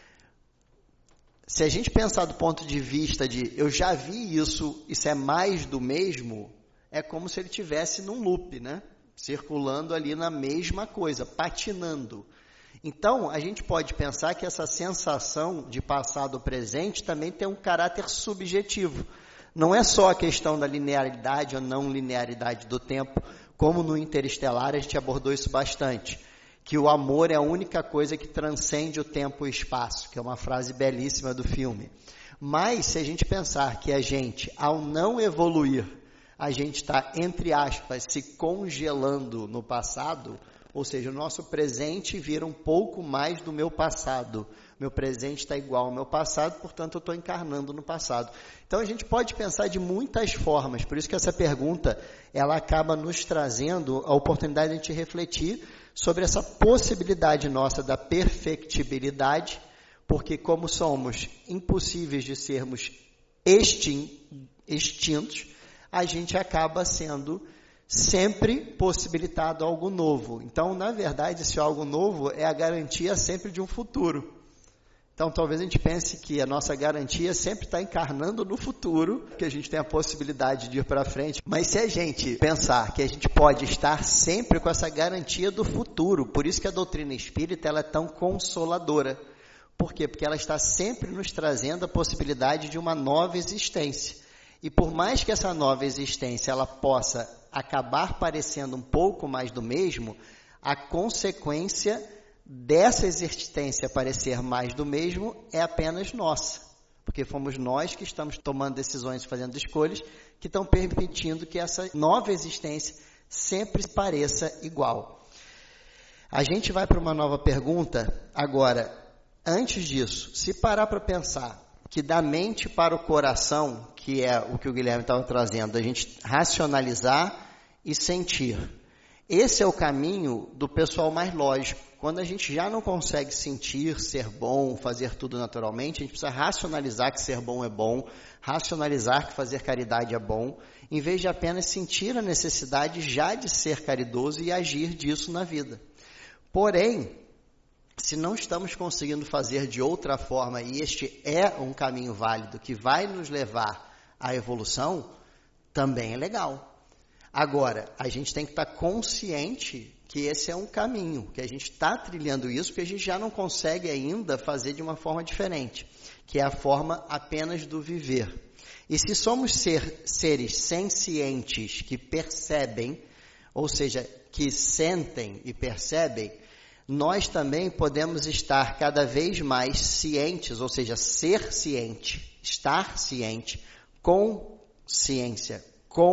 Se a gente pensar do ponto de vista de eu já vi isso é mais do mesmo, é como se ele estivesse num loop, né? Circulando ali na mesma coisa, patinando. Então, a gente pode pensar que essa sensação de passado ou presente também tem um caráter subjetivo. Não é só a questão da linearidade ou não linearidade do tempo, como no Interestelar a gente abordou isso bastante, que o amor é a única coisa que transcende o tempo e o espaço, que é uma frase belíssima do filme. Mas, se a gente pensar que a gente, ao não evoluir, a gente está, entre aspas, se congelando no passado, ou seja, o nosso presente vira um pouco mais do meu passado. Meu presente está igual ao meu passado, portanto eu estou encarnando no passado. Então a gente pode pensar de muitas formas, por isso que essa pergunta ela acaba nos trazendo a oportunidade de a gente refletir sobre essa possibilidade nossa da perfectibilidade, porque como somos impossíveis de sermos extintos, a gente acaba sendo sempre possibilitado algo novo. Então, na verdade, esse algo novo é a garantia sempre de um futuro. Então, talvez a gente pense que a nossa garantia sempre está encarnando no futuro, que a gente tem a possibilidade de ir para frente. Mas se a gente pensar que a gente pode estar sempre com essa garantia do futuro, por isso que a doutrina espírita ela é tão consoladora. Por quê? Porque ela está sempre nos trazendo a possibilidade de uma nova existência. E por mais que essa nova existência ela possa acabar parecendo um pouco mais do mesmo, a consequência dessa existência parecer mais do mesmo é apenas nossa. Porque fomos nós que estamos tomando decisões e fazendo escolhas que estão permitindo que essa nova existência sempre pareça igual. A gente vai para uma nova pergunta agora. Antes disso, se parar para pensar que da mente para o coração, que é o que o Guilherme estava trazendo, a gente racionalizar e sentir. Esse é o caminho do pessoal mais lógico. Quando a gente já não consegue sentir, ser bom, fazer tudo naturalmente, a gente precisa racionalizar que ser bom é bom, racionalizar que fazer caridade é bom, em vez de apenas sentir a necessidade já de ser caridoso e agir disso na vida. Porém, se não estamos conseguindo fazer de outra forma, e este é um caminho válido que vai nos levar à evolução, também é legal. Agora, a gente tem que estar consciente que esse é um caminho, que a gente está trilhando isso, porque a gente já não consegue ainda fazer de uma forma diferente, que é a forma apenas do viver. E se somos seres sencientes que percebem, ou seja, que sentem e percebem, nós também podemos estar cada vez mais cientes, ou seja, ser ciente, estar ciente, consciência,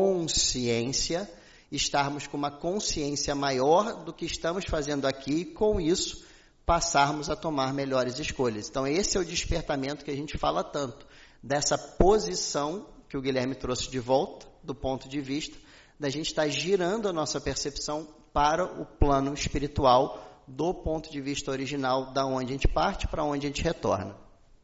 estarmos com uma consciência maior do que estamos fazendo aqui e, com isso, passarmos a tomar melhores escolhas. Então, esse é o despertamento que a gente fala tanto, dessa posição que o Guilherme trouxe de volta, do ponto de vista da gente estar girando a nossa percepção para o plano espiritual, do ponto de vista original, da onde a gente parte para onde a gente retorna.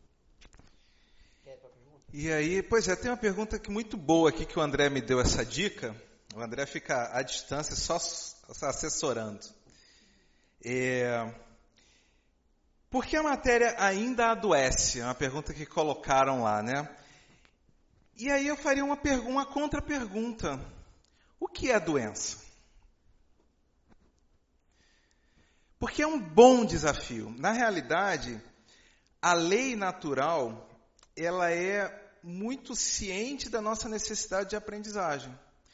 E aí, pois é, tem uma pergunta muito boa aqui que o André me deu essa dica. O André fica à distância só assessorando. Por que a matéria ainda adoece? É uma pergunta que colocaram lá, né? E aí eu faria uma contra-pergunta. O que é doença? Porque é um bom desafio. Na realidade, a lei natural, ela é muito ciente da nossa necessidade de aprendizagem.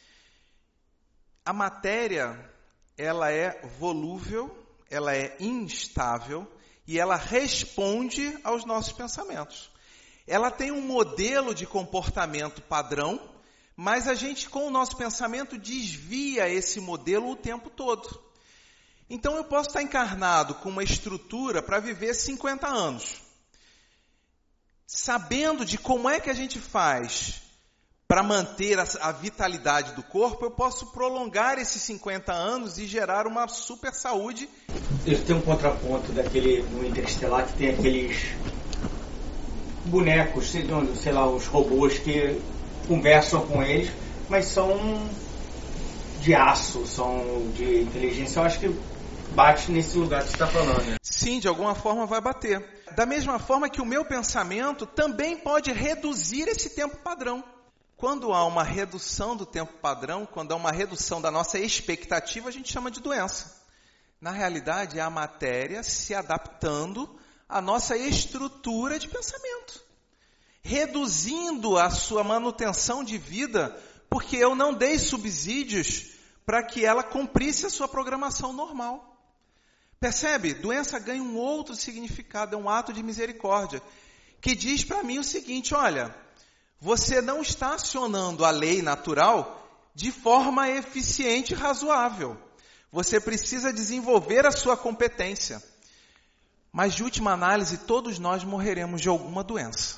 A matéria, ela é volúvel, ela é instável e ela responde aos nossos pensamentos. Ela tem um modelo de comportamento padrão, mas a gente, com o nosso pensamento, desvia esse modelo o tempo todo. Então, eu posso estar encarnado com uma estrutura para viver 50 anos. Sabendo de como é que a gente faz para manter a vitalidade do corpo, eu posso prolongar esses 50 anos e gerar uma super saúde. Ele tem um contraponto no Interestelar, que tem aqueles bonecos, sei lá, os robôs que conversam com eles, mas são de aço, são de inteligência. Eu acho que bate nesse lugar que você está falando, né? Sim, de alguma forma vai bater. Da mesma forma que o meu pensamento também pode reduzir esse tempo padrão. Quando há uma redução do tempo padrão, quando há uma redução da nossa expectativa, a gente chama de doença. Na realidade, é a matéria se adaptando à nossa estrutura de pensamento. Reduzindo a sua manutenção de vida, porque eu não dei subsídios para que ela cumprisse a sua programação normal. Percebe? Doença ganha um outro significado, é um ato de misericórdia, que diz para mim o seguinte: olha, você não está acionando a lei natural de forma eficiente e razoável. Você precisa desenvolver a sua competência. Mas, de última análise, todos nós morreremos de alguma doença.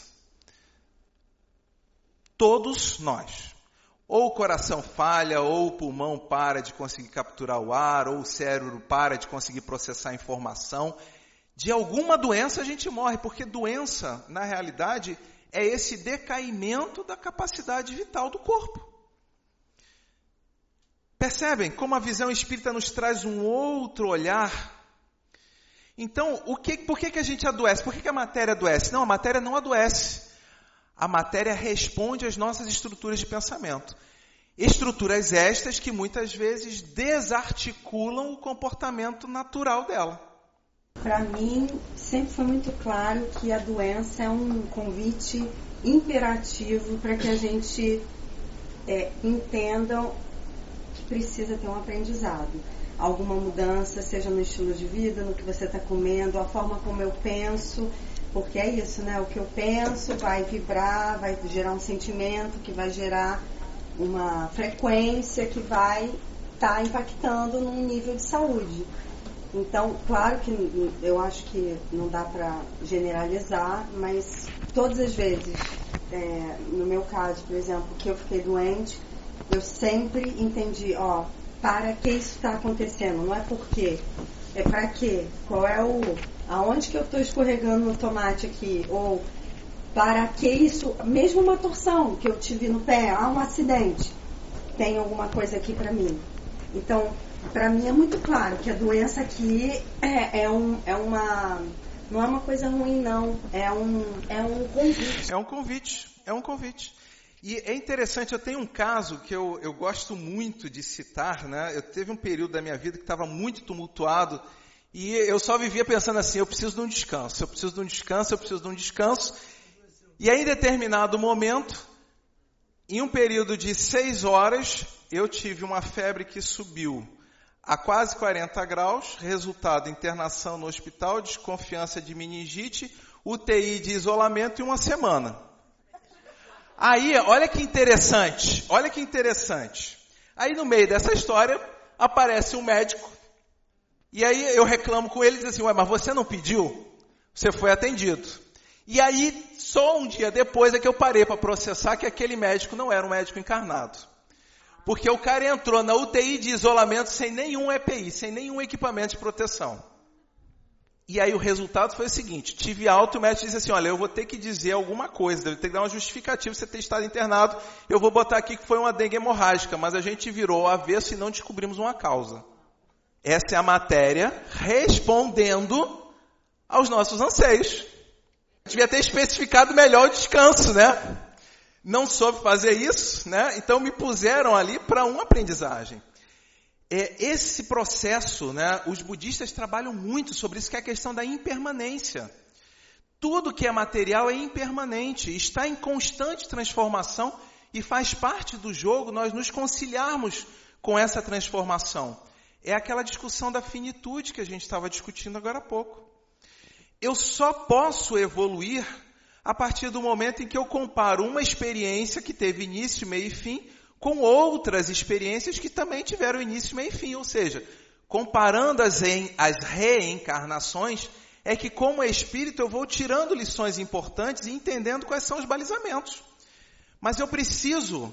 Todos nós. Ou o coração falha, ou o pulmão para de conseguir capturar o ar, ou o cérebro para de conseguir processar a informação. De alguma doença a gente morre, porque doença, na realidade, é esse decaimento da capacidade vital do corpo. Percebem como a visão espírita nos traz um outro olhar? Então, por que a gente adoece? Por que a matéria adoece? Não, a matéria não adoece. A matéria responde às nossas estruturas de pensamento. Estruturas estas que muitas vezes desarticulam o comportamento natural dela. Para mim, sempre foi muito claro que a doença é um convite imperativo para que a gente entenda que precisa ter um aprendizado. Alguma mudança, seja no estilo de vida, no que você está comendo, a forma como eu penso, porque é isso, né? O que eu penso vai vibrar, vai gerar um sentimento, que vai gerar uma frequência que vai estar impactando num nível de saúde. Então, claro que eu acho que não dá para generalizar, mas todas as vezes, no meu caso, por exemplo, que eu fiquei doente, eu sempre entendi, para que isso está acontecendo? Não é por quê, é para quê? Qual é aonde que eu estou escorregando no tomate aqui? Ou para que isso, mesmo uma torção que eu tive no pé, um acidente, tem alguma coisa aqui para mim. Então, para mim é muito claro que a doença aqui não é uma coisa ruim, não. É um convite. É um convite. E é interessante, eu tenho um caso que eu gosto muito de citar, né? Eu teve um período da minha vida que estava muito tumultuado e eu só vivia pensando assim, eu preciso de um descanso, eu preciso de um descanso, eu preciso de um descanso. E aí, em determinado momento, em um período de 6 horas, eu tive uma febre que subiu a quase 40 graus, resultado internação no hospital, desconfiança de meningite, UTI de isolamento e 1 semana. Aí, olha que interessante. Aí no meio dessa história, aparece um médico, e aí eu reclamo com ele e diz assim, mas você não pediu? Você foi atendido. E aí, só um dia depois é que eu parei para processar que aquele médico não era um médico encarnado. Porque o cara entrou na UTI de isolamento sem nenhum EPI, sem nenhum equipamento de proteção. E aí o resultado foi o seguinte, tive alta e o médico disse assim, olha, eu vou ter que dizer alguma coisa, eu vou ter que dar uma justificativa você ter estado internado, eu vou botar aqui que foi uma dengue hemorrágica, mas a gente virou ao avesso e não descobrimos uma causa. Essa é a matéria respondendo aos nossos anseios. Devia ter especificado melhor o descanso, né? Não soube fazer isso, né? Então me puseram ali para uma aprendizagem. Esse processo, né? Os budistas trabalham muito sobre isso, que é a questão da impermanência. Tudo que é material é impermanente, está em constante transformação e faz parte do jogo nós nos conciliarmos com essa transformação. É aquela discussão da finitude que a gente estava discutindo agora há pouco. Eu só posso evoluir a partir do momento em que eu comparo uma experiência que teve início, meio e fim com outras experiências que também tiveram início, meio e fim. Ou seja, comparando as reencarnações, é que como espírito eu vou tirando lições importantes e entendendo quais são os balizamentos. Mas eu preciso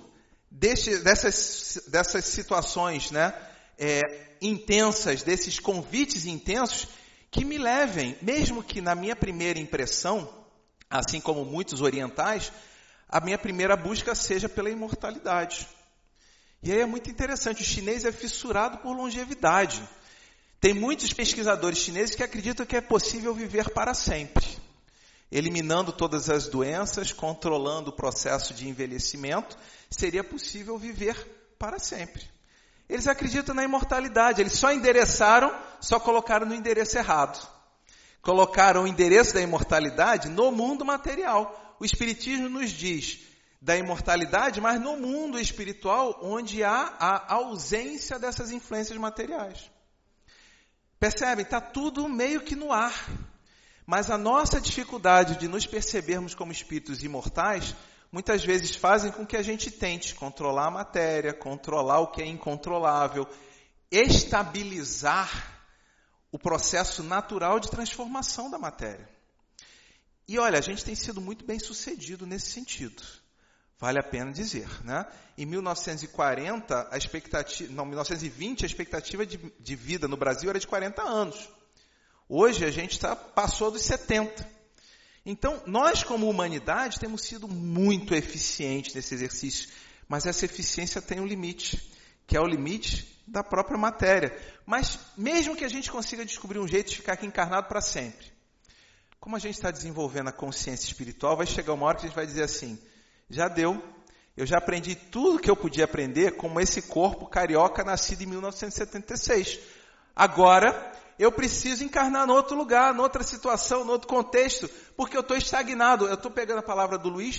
dessas situações, né, intensas, desses convites intensos, que me levem, mesmo que na minha primeira impressão, assim como muitos orientais, a minha primeira busca seja pela imortalidade. E aí é muito interessante, o chinês é fissurado por longevidade. Tem muitos pesquisadores chineses que acreditam que é possível viver para sempre, eliminando todas as doenças, controlando o processo de envelhecimento, seria possível viver para sempre. Eles acreditam na imortalidade, eles só colocaram no endereço errado. Colocaram o endereço da imortalidade no mundo material. O Espiritismo nos diz da imortalidade, mas no mundo espiritual, onde há a ausência dessas influências materiais. Percebem? Está tudo meio que no ar. Mas a nossa dificuldade de nos percebermos como espíritos imortais, muitas vezes fazem com que a gente tente controlar a matéria, controlar o que é incontrolável, estabilizar o processo natural de transformação da matéria. E olha, a gente tem sido muito bem sucedido nesse sentido. Vale a pena dizer, né? Em 1940, 1920, a expectativa de vida no Brasil era de 40 anos. Hoje a gente passou dos 70. Então, nós como humanidade temos sido muito eficientes nesse exercício, mas essa eficiência tem um limite, que é o limite da própria matéria. Mas mesmo que a gente consiga descobrir um jeito de ficar aqui encarnado para sempre, como a gente está desenvolvendo a consciência espiritual, vai chegar uma hora que a gente vai dizer assim, já deu, eu já aprendi tudo que eu podia aprender como esse corpo carioca nascido em 1976. Agora, eu preciso encarnar em outro lugar, em outra situação, em outro contexto, porque eu estou estagnado. Eu estou pegando a palavra do Luiz,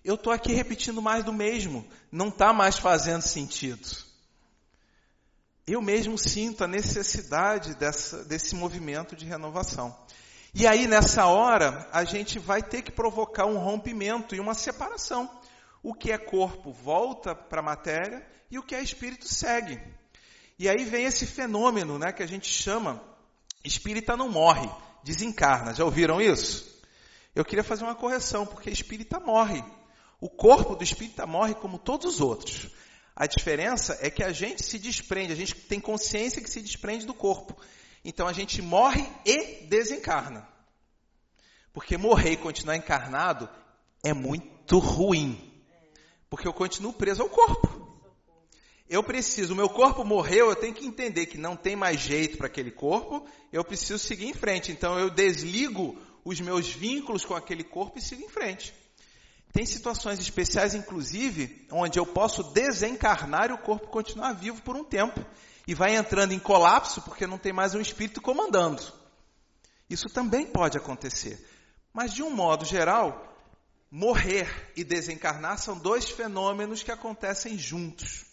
eu estou aqui repetindo mais do mesmo, não está mais fazendo sentido. Eu mesmo sinto a necessidade desse movimento de renovação. E aí, nessa hora, a gente vai ter que provocar um rompimento e uma separação. O que é corpo volta para a matéria e o que é espírito segue. E aí vem esse fenômeno, né, que a gente chama, espírita não morre, desencarna. Já ouviram isso? Eu queria fazer uma correção, porque espírita morre. O corpo do espírita morre como todos os outros. A diferença é que a gente se desprende, a gente tem consciência que se desprende do corpo. Então a gente morre e desencarna. Porque morrer e continuar encarnado é muito ruim. Porque eu continuo preso ao corpo. O meu corpo morreu, eu tenho que entender que não tem mais jeito para aquele corpo, eu preciso seguir em frente. Então eu desligo os meus vínculos com aquele corpo e sigo em frente. Tem situações especiais, inclusive, onde eu posso desencarnar e o corpo continuar vivo por um tempo. E vai entrando em colapso porque não tem mais um espírito comandando. Isso também pode acontecer. Mas, de um modo geral, morrer e desencarnar são dois fenômenos que acontecem juntos.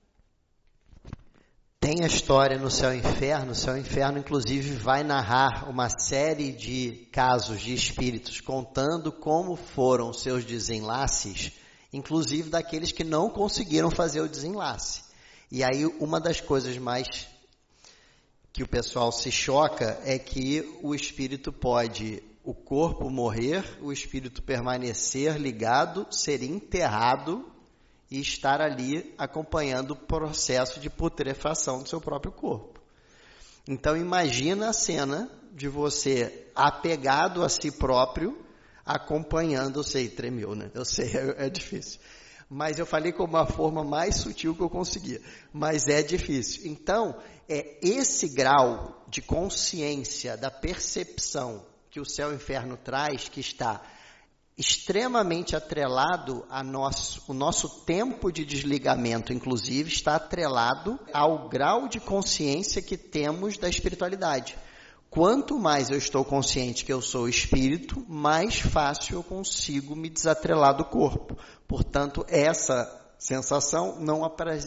Tem a história no Céu e Inferno. O Céu e Inferno, inclusive, vai narrar uma série de casos de espíritos contando como foram seus desenlaces, inclusive daqueles que não conseguiram fazer o desenlace. E aí, uma das coisas mais que o pessoal se choca é que o espírito pode, o corpo morrer, o espírito permanecer ligado, ser enterrado e estar ali acompanhando o processo de putrefação do seu próprio corpo. Então imagina a cena de você apegado a si próprio, acompanhando, eu sei, tremeu, né? Eu sei, é difícil. Mas eu falei com uma forma mais sutil que eu conseguia. Mas é difícil. Então, é esse grau de consciência, da percepção que o Céu e o Inferno traz, que está extremamente atrelado o nosso tempo de desligamento, inclusive, está atrelado ao grau de consciência que temos da espiritualidade. Quanto mais eu estou consciente que eu sou espírito, mais fácil eu consigo me desatrelar do corpo. Portanto, essa sensação não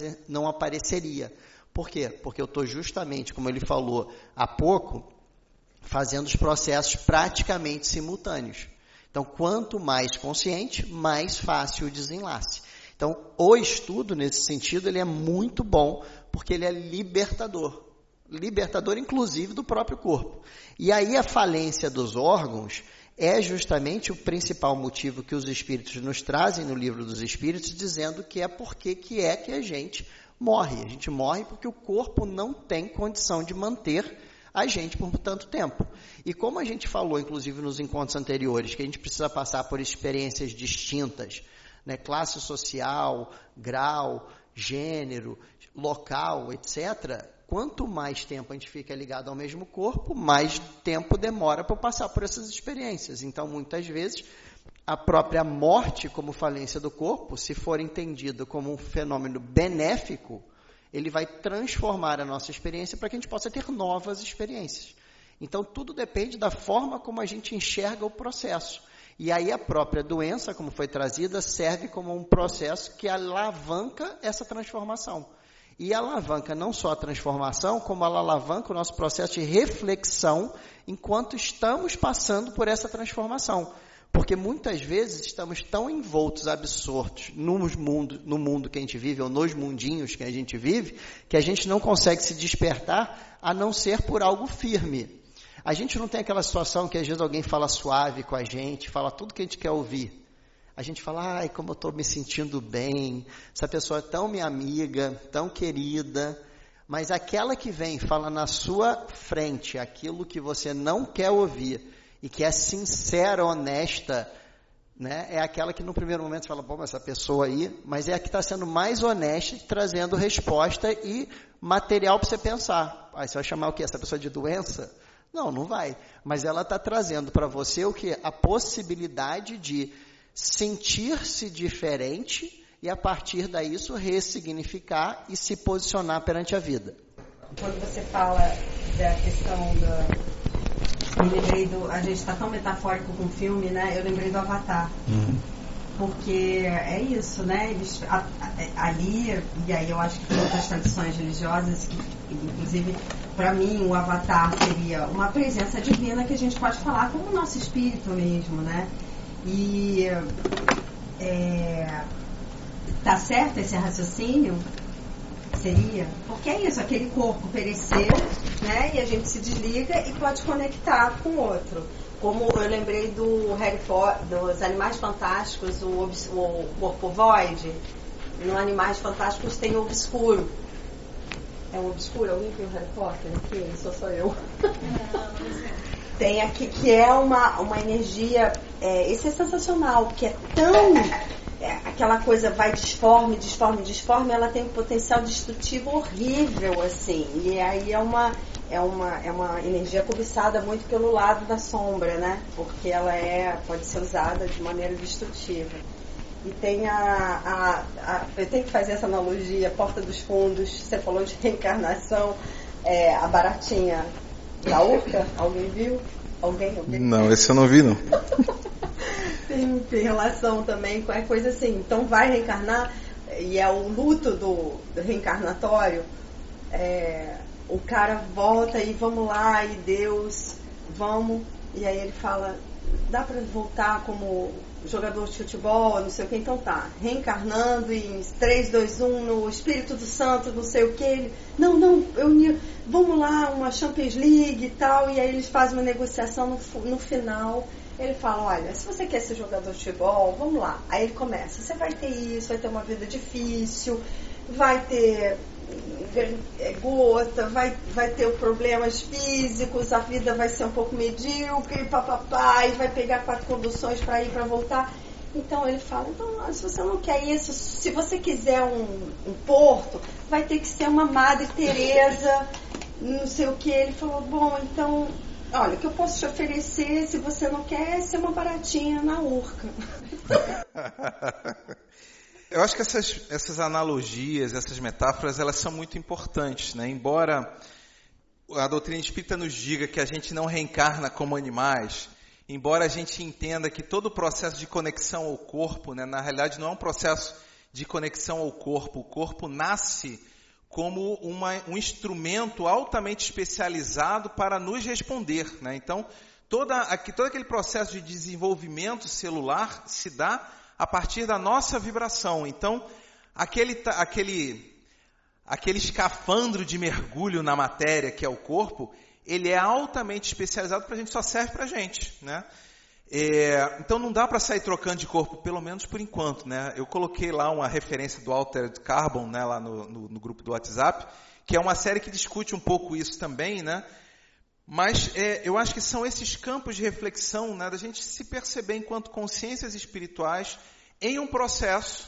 apareceria. Por quê? Porque eu estou justamente, como ele falou há pouco, fazendo os processos praticamente simultâneos. Então, quanto mais consciente, mais fácil o desenlace. Então, o estudo, nesse sentido, ele é muito bom, porque ele é libertador. Libertador, inclusive, do próprio corpo. E aí, a falência dos órgãos é justamente o principal motivo que os espíritos nos trazem no Livro dos Espíritos, dizendo que é porque que a gente morre. A gente morre porque o corpo não tem condição de manter a gente por tanto tempo. E como a gente falou, inclusive, nos encontros anteriores, que a gente precisa passar por experiências distintas, né? Classe social, grau, gênero, local, etc., quanto mais tempo a gente fica ligado ao mesmo corpo, mais tempo demora para passar por essas experiências. Então, muitas vezes, a própria morte como falência do corpo, se for entendida como um fenômeno benéfico, ele vai transformar a nossa experiência para que a gente possa ter novas experiências. Então, tudo depende da forma como a gente enxerga o processo. E aí a própria doença, como foi trazida, serve como um processo que alavanca essa transformação. E alavanca não só a transformação, como ela alavanca o nosso processo de reflexão enquanto estamos passando por essa transformação. Porque muitas vezes estamos tão envoltos, absortos no mundo que a gente vive, ou nos mundinhos que a gente vive, que a gente não consegue se despertar a não ser por algo firme. A gente não tem aquela situação que às vezes alguém fala suave com a gente, fala tudo que a gente quer ouvir. A gente fala, ai, como eu estou me sentindo bem, essa pessoa é tão minha amiga, tão querida. Mas aquela que vem e fala na sua frente aquilo que você não quer ouvir, e que é sincera, honesta, né? É aquela que no primeiro momento você fala, bom, essa pessoa aí, mas é a que está sendo mais honesta, trazendo resposta e material para você pensar. Aí você vai chamar o quê? Essa pessoa de doença? Não, não vai. Mas ela está trazendo para você o quê? A possibilidade de sentir-se diferente e a partir daí isso ressignificar e se posicionar perante a vida. Quando você fala da questão eu lembrei a gente está tão metafórico com o filme, né? Eu lembrei do Avatar. Porque é isso, né? Eles, ali, e aí eu acho que tem outras tradições religiosas, que inclusive para mim o avatar seria uma presença divina que a gente pode falar como o nosso espírito mesmo, né? E tá certo esse raciocínio? Seria? Porque é isso, aquele corpo pereceu, né? E a gente se desliga e pode conectar com o outro. Como eu lembrei do Harry Potter, dos Animais Fantásticos, o corpo void. No Animais Fantásticos tem o obscuro. É um obscuro? Alguém viu o Harry Potter? Aqui, sou eu. Tem aqui que é uma energia, esse é sensacional, que é tão... aquela coisa vai disforme, ela tem um potencial destrutivo horrível, assim. E aí é uma energia cobiçada muito pelo lado da sombra, né? Porque ela pode ser usada de maneira destrutiva. E tem eu tenho que fazer essa analogia, Porta dos Fundos, você falou de reencarnação, a baratinha da Urca, alguém viu? Alguém? Não, esse eu não vi, não. Tem relação também com a coisa assim, então vai reencarnar, e é o luto do reencarnatório, o cara volta e vamos lá, e Deus, vamos, e aí ele fala, dá pra voltar como jogador de futebol, não sei o que, então tá, reencarnando em 3, 2, 1, no Espírito do Santo, não sei o que, vamos lá, uma Champions League e tal, e aí eles fazem uma negociação no final, ele fala, olha, se você quer ser jogador de futebol, vamos lá, aí ele começa, você vai ter isso, vai ter uma vida difícil, vai ter gota, vai ter problemas físicos, a vida vai ser um pouco medíocre, papapá, e vai pegar 4 conduções para ir, para voltar. Então ele fala, então, se você não quer isso, se você quiser um porto, vai ter que ser uma Madre Teresa, não sei o que. Ele falou, bom, então, olha, o que eu posso te oferecer, se você não quer, é ser uma baratinha na Urca. Eu acho que essas analogias, essas metáforas, elas são muito importantes, né? Embora a doutrina espírita nos diga que a gente não reencarna como animais, embora a gente entenda que todo o processo de conexão ao corpo, né, na realidade não é um processo de conexão ao corpo, o corpo nasce como um instrumento altamente especializado para nos responder, né? Então, todo aquele processo de desenvolvimento celular se dá a partir da nossa vibração. Então, aquele escafandro de mergulho na matéria, que é o corpo, ele é altamente especializado para a gente, só serve para a gente, né? Então, não dá para sair trocando de corpo, pelo menos por enquanto, né? Eu coloquei lá uma referência do Altered Carbon, né, lá no grupo do WhatsApp, que é uma série que discute um pouco isso também, né? Mas eu acho que são esses campos de reflexão, né, da gente se perceber enquanto consciências espirituais em um processo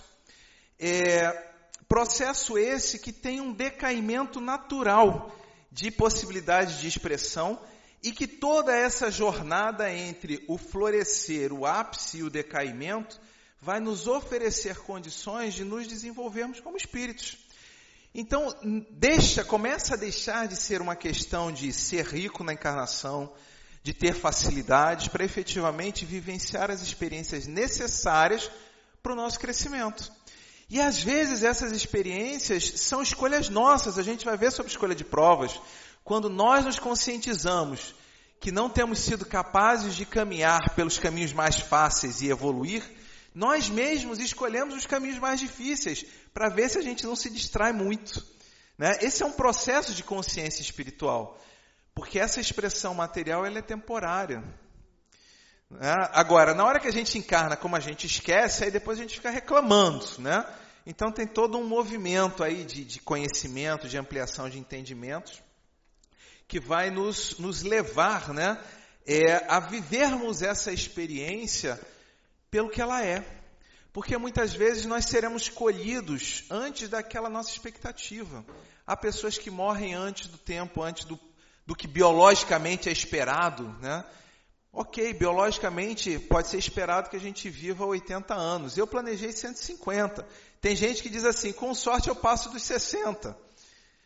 esse que tem um decaimento natural de possibilidades de expressão e que toda essa jornada entre o florescer, o ápice e o decaimento vai nos oferecer condições de nos desenvolvermos como espíritos. Então, começa a deixar de ser uma questão de ser rico na encarnação, de ter facilidades para efetivamente vivenciar as experiências necessárias para o nosso crescimento. E às vezes essas experiências são escolhas nossas, a gente vai ver sobre escolha de provas, quando nós nos conscientizamos que não temos sido capazes de caminhar pelos caminhos mais fáceis e evoluir, nós mesmos escolhemos os caminhos mais difíceis para ver se a gente não se distrai muito, né? Esse é um processo de consciência espiritual, porque essa expressão material ela é temporária. Agora, na hora que a gente encarna como a gente esquece, aí depois a gente fica reclamando, né? Então tem todo um movimento aí de conhecimento, de ampliação de entendimentos, que vai nos levar, né, a vivermos essa experiência pelo que ela é. Porque muitas vezes nós seremos colhidos antes daquela nossa expectativa. Há pessoas que morrem antes do tempo, antes do que biologicamente é esperado, né? Ok, biologicamente pode ser esperado que a gente viva 80 anos. Eu planejei 150. Tem gente que diz assim, com sorte eu passo dos 60.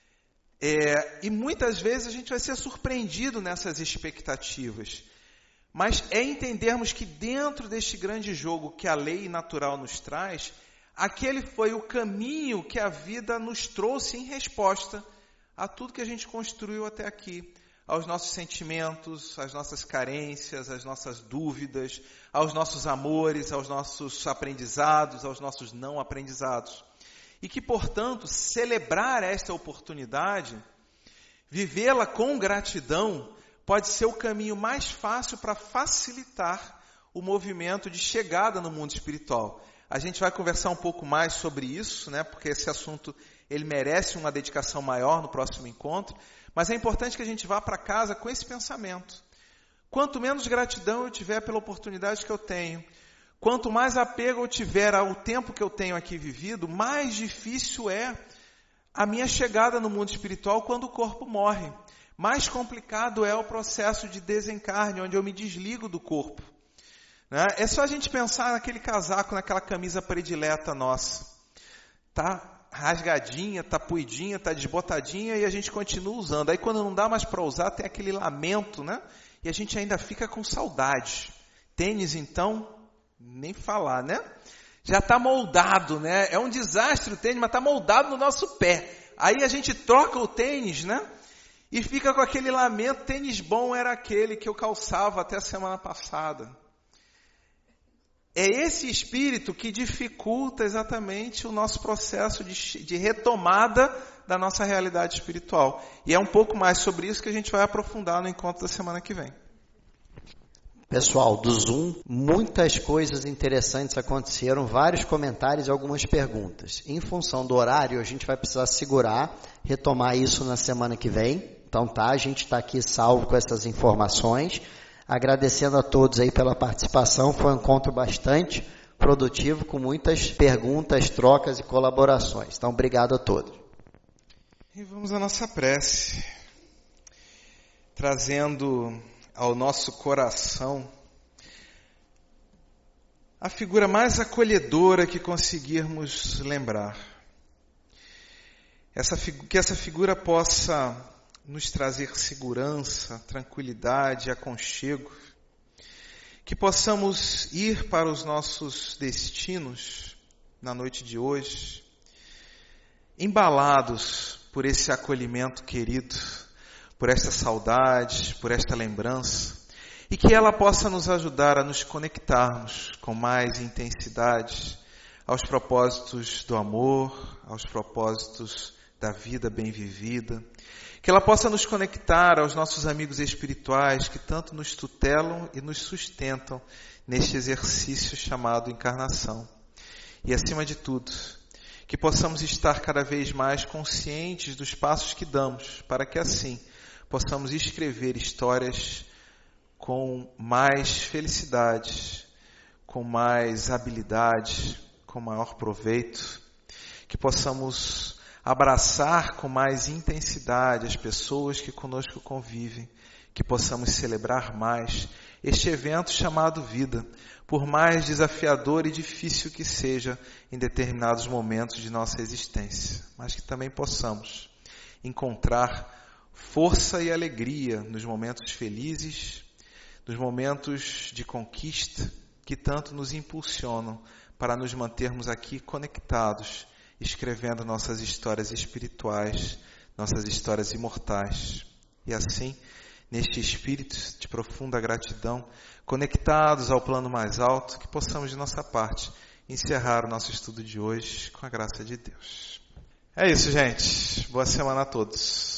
E muitas vezes a gente vai ser surpreendido nessas expectativas. mas é entendermos que dentro deste grande jogo que a lei natural nos traz, aquele foi o caminho que a vida nos trouxe em resposta a tudo que a gente construiu até aqui, aos nossos sentimentos, às nossas carências, às nossas dúvidas, aos nossos amores, aos nossos aprendizados, aos nossos não aprendizados. E que, portanto, celebrar esta oportunidade, vivê-la com gratidão, pode ser o caminho mais fácil para facilitar o movimento de chegada no mundo espiritual. A gente vai conversar um pouco mais sobre isso, né? Porque esse assunto ele merece uma dedicação maior no próximo encontro, mas é importante que a gente vá para casa com esse pensamento. Quanto menos gratidão eu tiver pela oportunidade que eu tenho, quanto mais apego eu tiver ao tempo que eu tenho aqui vivido, mais difícil é a minha chegada no mundo espiritual quando o corpo morre. Mais complicado é o processo de desencarne, onde eu me desligo do corpo. Né? É só a gente pensar naquele casaco, naquela camisa predileta nossa. Tá rasgadinha, tá puidinha, tá desbotadinha e a gente continua usando. Aí quando não dá mais para usar, tem aquele lamento, né? E a gente ainda fica com saudade. Tênis, então, nem falar, né? Já está moldado, né? É um desastre o tênis, mas está moldado no nosso pé. Aí a gente troca o tênis, né? E fica com aquele lamento. Tênis bom era aquele que eu calçava até a semana passada. É esse espírito que dificulta exatamente o nosso processo de retomada da nossa realidade espiritual. E é um pouco mais sobre isso que a gente vai aprofundar no encontro da semana que vem. Pessoal do Zoom, muitas coisas interessantes aconteceram, vários comentários e algumas perguntas. Em função do horário, a gente vai precisar segurar, retomar isso na semana que vem. Então a gente está aqui salvo com essas informações. Agradecendo a todos aí pela participação, foi um encontro bastante produtivo, com muitas perguntas, trocas e colaborações. Então, obrigado a todos. E vamos à nossa prece, trazendo ao nosso coração a figura mais acolhedora que conseguirmos lembrar. Que essa figura possa nos trazer segurança, tranquilidade, aconchego, que possamos ir para os nossos destinos na noite de hoje, embalados por esse acolhimento querido, por esta saudade, por esta lembrança, e que ela possa nos ajudar a nos conectarmos com mais intensidade aos propósitos do amor, aos propósitos da vida bem vivida, que ela possa nos conectar aos nossos amigos espirituais que tanto nos tutelam e nos sustentam neste exercício chamado encarnação. E acima de tudo, que possamos estar cada vez mais conscientes dos passos que damos, para que assim possamos escrever histórias com mais felicidade, com mais habilidade, com maior proveito, que possamos abraçar com mais intensidade as pessoas que conosco convivem, que possamos celebrar mais este evento chamado vida, por mais desafiador e difícil que seja em determinados momentos de nossa existência, mas que também possamos encontrar força e alegria nos momentos felizes, nos momentos de conquista que tanto nos impulsionam para nos mantermos aqui conectados, escrevendo nossas histórias espirituais, nossas histórias imortais. E assim, neste espírito de profunda gratidão, conectados ao plano mais alto, que possamos de nossa parte encerrar o nosso estudo de hoje com a graça de Deus. É isso, gente. Boa semana a todos.